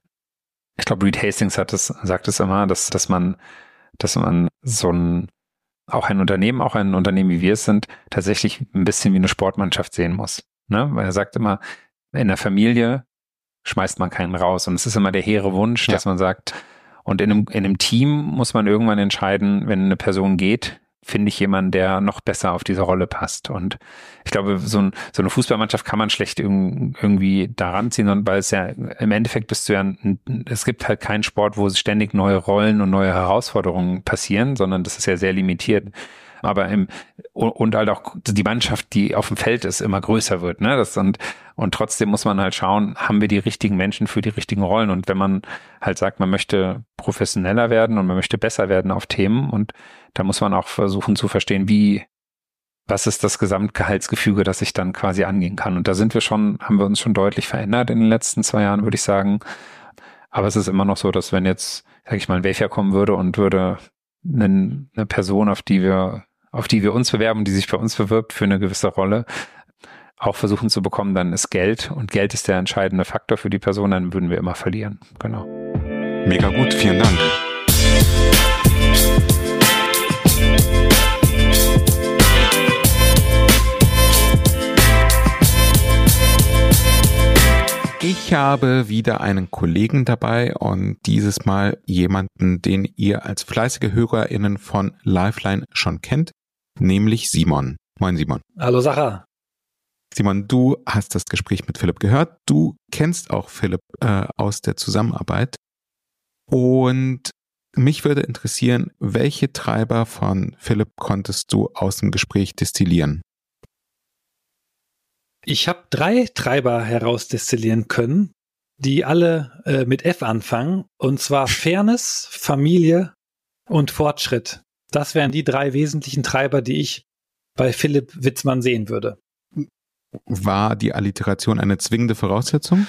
A: ich glaube, Reed Hastings hat es, sagt es immer, dass, dass man, dass man so ein, auch ein Unternehmen, auch ein Unternehmen wie wir es sind, tatsächlich ein bisschen wie eine Sportmannschaft sehen muss. Ne? Weil er sagt immer, in der Familie schmeißt man keinen raus. Und es ist immer der hehre Wunsch, ja. dass man sagt, und in einem, in einem Team muss man irgendwann entscheiden, wenn eine Person geht, finde ich jemanden, der noch besser auf diese Rolle passt. Und ich glaube, so, ein, so eine Fußballmannschaft kann man schlecht irg- irgendwie daran ziehen, weil es ja im Endeffekt bist du ja, ein, es gibt halt keinen Sport, wo ständig neue Rollen und neue Herausforderungen passieren, sondern das ist ja sehr limitiert. Aber im, und halt auch die Mannschaft, die auf dem Feld ist, immer größer wird, ne? Das und, und trotzdem muss man halt schauen, haben wir die richtigen Menschen für die richtigen Rollen? Und wenn man halt sagt, man möchte professioneller werden und man möchte besser werden auf Themen, und da muss man auch versuchen zu verstehen, wie, was ist das Gesamtgehaltsgefüge, das ich dann quasi angehen kann. Und da sind wir schon, haben wir uns schon deutlich verändert in den letzten zwei Jahren, würde ich sagen. Aber es ist immer noch so, dass wenn jetzt, sag ich mal, ein Wayfair kommen würde und würde eine, eine Person, auf die wir auf die wir uns bewerben, die sich bei uns bewirbt für eine gewisse Rolle, auch versuchen zu bekommen, dann ist Geld, und Geld ist der entscheidende Faktor für die Person, dann würden wir immer verlieren. Genau.
B: Mega gut, vielen Dank. Ich habe wieder einen Kollegen dabei und dieses Mal jemanden, den ihr als fleißige HörerInnen von Lifeline schon kennt, nämlich Simon. Moin Simon.
C: Hallo Sacha.
B: Simon, du hast das Gespräch mit Philipp gehört. Du kennst auch Philipp äh, aus der Zusammenarbeit. Und mich würde interessieren, welche Treiber von Philipp konntest du aus dem Gespräch destillieren?
C: Ich habe drei Treiber herausdestillieren können. die alle äh, mit F anfangen, und zwar Fairness, Familie und Fortschritt. Das wären die drei wesentlichen Treiber, die ich bei Philipp Witzmann sehen würde.
B: War die Alliteration eine zwingende Voraussetzung?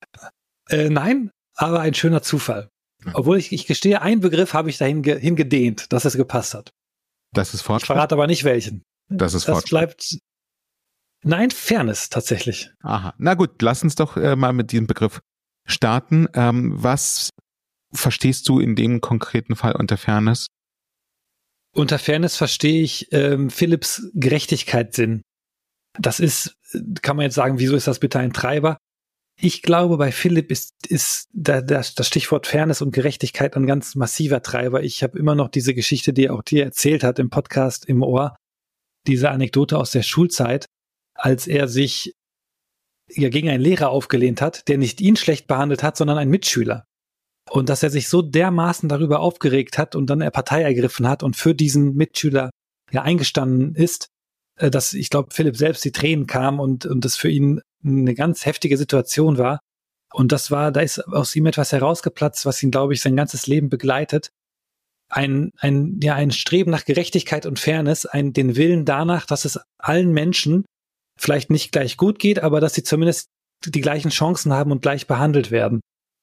C: Äh, nein, aber ein schöner Zufall. Obwohl ich, ich gestehe, einen Begriff habe ich dahin ge, hingedehnt, dass es gepasst hat.
B: Das ist Fortschritt?
C: Ich verrate aber nicht welchen.
B: Das ist
C: das
B: Fortschritt.
C: Bleibt. Nein, Fairness tatsächlich.
B: Aha. Na gut, lass uns doch äh, mal mit diesem Begriff starten. Ähm, was verstehst du in dem konkreten Fall unter Fairness?
C: Unter Fairness verstehe ich ähm, Philipps Gerechtigkeitssinn. Das ist, kann man jetzt sagen, wieso ist das bitte ein Treiber? Ich glaube, bei Philipp ist, ist da, das, das Stichwort Fairness und Gerechtigkeit ein ganz massiver Treiber. Ich habe immer noch diese Geschichte, die er auch dir erzählt hat im Podcast im Ohr, diese Anekdote aus der Schulzeit, als er sich ja gegen einen Lehrer aufgelehnt hat, der nicht ihn schlecht behandelt hat, sondern einen Mitschüler. Und dass er sich so dermaßen darüber aufgeregt hat und dann er Partei ergriffen hat und für diesen Mitschüler ja eingestanden ist, dass ich glaube, Philipp selbst die Tränen kamen und, und das für ihn eine ganz heftige Situation war. Und das war, da ist aus ihm etwas herausgeplatzt, was ihn, glaube ich, sein ganzes Leben begleitet. Ein, ein, ja, ein Streben nach Gerechtigkeit und Fairness, ein, den Willen danach, dass es allen Menschen vielleicht nicht gleich gut geht, aber dass sie zumindest die gleichen Chancen haben und gleich behandelt werden.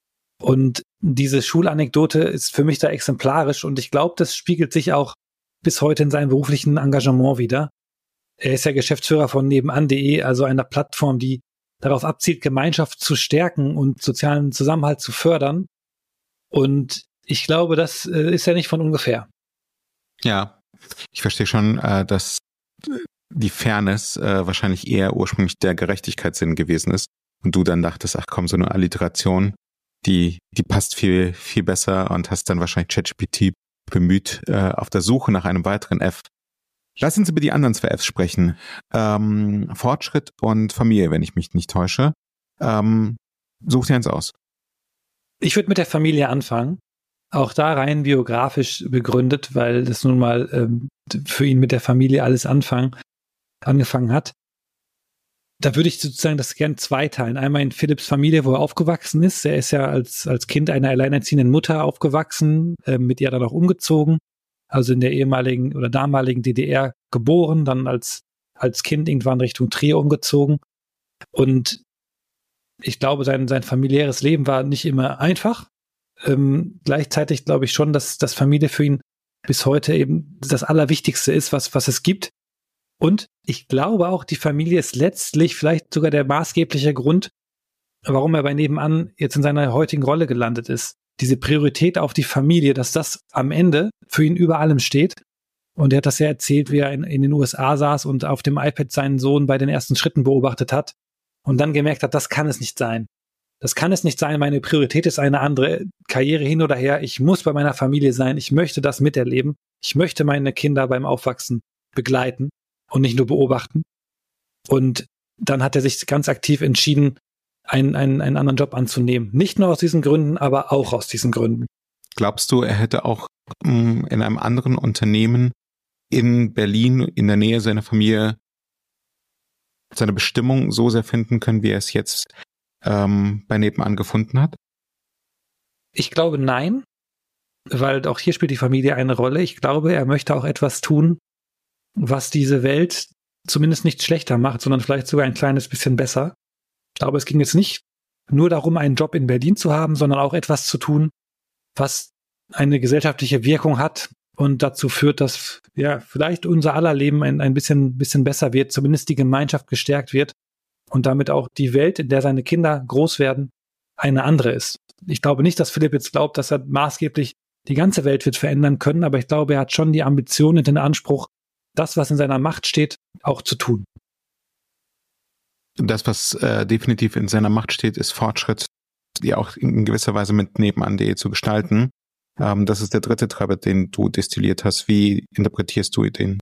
C: Und diese Schulanekdote ist für mich da exemplarisch und ich glaube, das spiegelt sich auch bis heute in seinem beruflichen Engagement wieder. Er ist ja Geschäftsführer von nebenan punkt de, also einer Plattform, die darauf abzielt, Gemeinschaft zu stärken und sozialen Zusammenhalt zu fördern. Und ich glaube, das äh, ist ja nicht von ungefähr.
B: Ja, ich verstehe schon, äh, dass die Fairness äh, wahrscheinlich eher ursprünglich der Gerechtigkeitssinn gewesen ist und du dann dachtest, ach komm, so eine Alliteration, die die passt viel viel besser und hast dann wahrscheinlich ChatGPT bemüht äh, auf der Suche nach einem weiteren F. Lass uns über die anderen zwei Fs sprechen. Ähm, Fortschritt und Familie, wenn ich mich nicht täusche. Ähm, such dir eins aus.
C: Ich würde mit der Familie anfangen. Auch da rein biografisch begründet, weil das nun mal ähm, für ihn mit der Familie alles anfangen, angefangen hat. Da würde ich sozusagen das gern zweiteilen. Einmal in Philipps Familie, wo er aufgewachsen ist. Er ist ja als, als Kind einer alleinerziehenden Mutter aufgewachsen, äh, mit ihr dann auch umgezogen. Also in der ehemaligen oder damaligen D D R geboren, dann als, als Kind irgendwann Richtung Trier umgezogen. Und ich glaube, sein, sein familiäres Leben war nicht immer einfach. Ähm, gleichzeitig glaube ich schon, dass, dass Familie für ihn bis heute eben das Allerwichtigste ist, was, was es gibt. Und ich glaube auch, die Familie ist letztlich vielleicht sogar der maßgebliche Grund, warum er bei nebenan jetzt in seiner heutigen Rolle gelandet ist. Diese Priorität auf die Familie, dass das am Ende für ihn über allem steht. Und er hat das ja erzählt, wie er in, in den U S A saß und auf dem iPad seinen Sohn bei den ersten Schritten beobachtet hat und dann gemerkt hat, das kann es nicht sein. Das kann es nicht sein, meine Priorität ist eine andere, Karriere hin oder her, ich muss bei meiner Familie sein, ich möchte das miterleben, ich möchte meine Kinder beim Aufwachsen begleiten und nicht nur beobachten. Und dann hat er sich ganz aktiv entschieden, einen, einen, einen anderen Job anzunehmen. Nicht nur aus diesen Gründen, aber auch aus diesen Gründen.
B: Glaubst du, er hätte auch mh, in einem anderen Unternehmen in Berlin, in der Nähe seiner Familie, seine Bestimmung so sehr finden können, wie er es jetzt ähm, bei nebenan gefunden hat?
C: Ich glaube, nein, weil auch hier spielt die Familie eine Rolle. Ich glaube, er möchte auch etwas tun, was diese Welt zumindest nicht schlechter macht, sondern vielleicht sogar ein kleines bisschen besser. Ich glaube, es ging jetzt nicht nur darum, einen Job in Berlin zu haben, sondern auch etwas zu tun, was eine gesellschaftliche Wirkung hat und dazu führt, dass ja vielleicht unser aller Leben ein, ein bisschen, bisschen besser wird, zumindest die Gemeinschaft gestärkt wird und damit auch die Welt, in der seine Kinder groß werden, eine andere ist. Ich glaube nicht, dass Philipp jetzt glaubt, dass er maßgeblich die ganze Welt wird verändern können, aber ich glaube, er hat schon die Ambition und den Anspruch, das, was in seiner Macht steht, auch zu tun.
B: Das, was äh, definitiv in seiner Macht steht, ist Fortschritt, die auch in gewisser Weise mit nebenan punkt de zu gestalten. Ähm, das ist der dritte Treiber, den du destilliert hast. Wie interpretierst du den?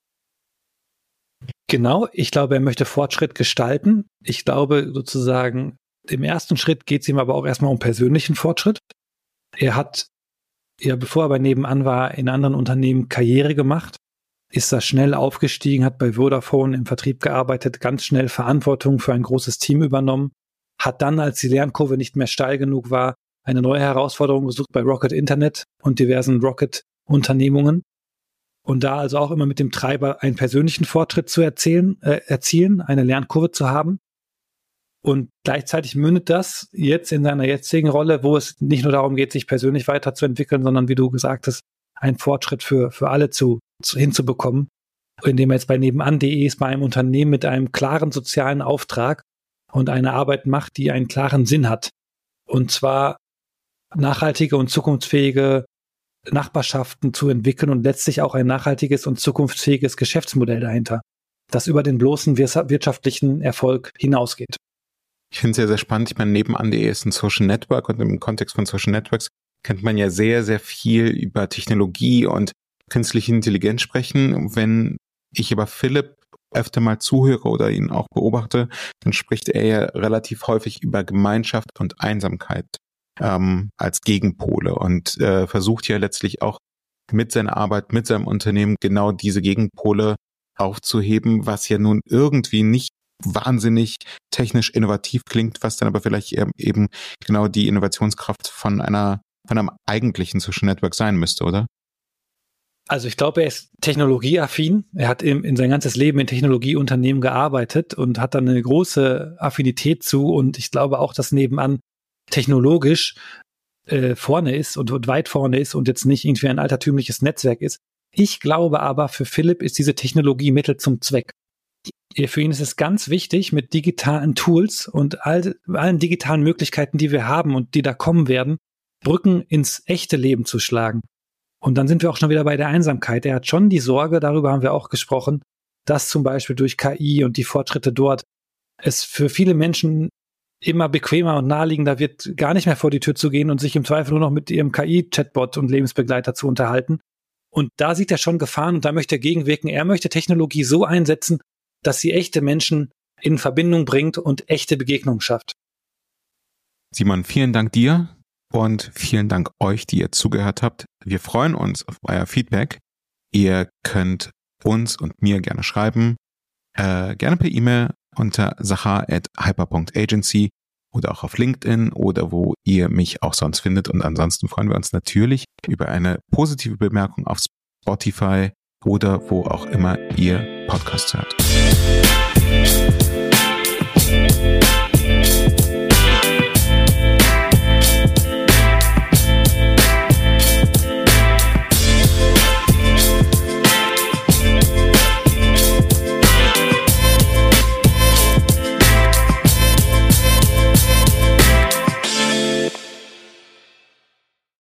C: Genau, ich glaube, er möchte Fortschritt gestalten. Ich glaube sozusagen, im ersten Schritt geht es ihm aber auch erstmal um persönlichen Fortschritt. Er hat, ja, bevor er bei nebenan war, in anderen Unternehmen Karriere gemacht, ist da schnell aufgestiegen, hat bei Vodafone im Vertrieb gearbeitet, ganz schnell Verantwortung für ein großes Team übernommen, hat dann, als die Lernkurve nicht mehr steil genug war, eine neue Herausforderung gesucht bei Rocket Internet und diversen Rocket-Unternehmungen. Und da also auch immer mit dem Treiber, einen persönlichen Fortschritt zu erzählen, äh, erzielen, eine Lernkurve zu haben. Und gleichzeitig mündet das jetzt in seiner jetzigen Rolle, wo es nicht nur darum geht, sich persönlich weiterzuentwickeln, sondern, wie du gesagt hast, einen Fortschritt für, für alle zu, zu hinzubekommen, indem er jetzt bei nebenan punkt de ist, bei einem Unternehmen mit einem klaren sozialen Auftrag und eine Arbeit macht, die einen klaren Sinn hat. Und zwar nachhaltige und zukunftsfähige Nachbarschaften zu entwickeln und letztlich auch ein nachhaltiges und zukunftsfähiges Geschäftsmodell dahinter, das über den bloßen wirtschaftlichen Erfolg hinausgeht.
B: Ich finde es sehr, sehr spannend. Ich meine, nebenan punkt de ist ein Social Network und im Kontext von Social Networks kennt man ja sehr, sehr viel über Technologie und künstliche Intelligenz sprechen. Wenn ich aber Philipp öfter mal zuhöre oder ihn auch beobachte, dann spricht er ja relativ häufig über Gemeinschaft und Einsamkeit ähm, als Gegenpole und äh, versucht ja letztlich auch mit seiner Arbeit, mit seinem Unternehmen genau diese Gegenpole aufzuheben, was ja nun irgendwie nicht wahnsinnig technisch innovativ klingt, was dann aber vielleicht eben genau die Innovationskraft von einer von einem eigentlichen Social Network sein müsste, oder?
C: Also ich glaube, er ist technologieaffin. Er hat im, in sein ganzes Leben in Technologieunternehmen gearbeitet und hat dann eine große Affinität zu. Und ich glaube auch, dass nebenan technologisch äh, vorne ist und, und weit vorne ist und jetzt nicht irgendwie ein altertümliches Netzwerk ist. Ich glaube aber, für Philipp ist diese Technologie Mittel zum Zweck. Für ihn ist es ganz wichtig, mit digitalen Tools und all, allen digitalen Möglichkeiten, die wir haben und die da kommen werden, Brücken ins echte Leben zu schlagen. Und dann sind wir auch schon wieder bei der Einsamkeit. Er hat schon die Sorge, darüber haben wir auch gesprochen, dass zum Beispiel durch K I und die Fortschritte dort es für viele Menschen immer bequemer und naheliegender wird, gar nicht mehr vor die Tür zu gehen und sich im Zweifel nur noch mit ihrem K I-Chatbot und Lebensbegleiter zu unterhalten. Und da sieht er schon Gefahren und da möchte er gegenwirken. Er möchte Technologie so einsetzen, dass sie echte Menschen in Verbindung bringt und echte Begegnungen schafft.
B: Simon, vielen Dank dir. Und vielen Dank euch, die ihr zugehört habt. Wir freuen uns auf euer Feedback. Ihr könnt uns und mir gerne schreiben, äh, gerne per E-Mail unter sachar at hyper punkt agency oder auch auf LinkedIn oder wo ihr mich auch sonst findet. Und ansonsten freuen wir uns natürlich über eine positive Bemerkung auf Spotify oder wo auch immer ihr Podcasts hört.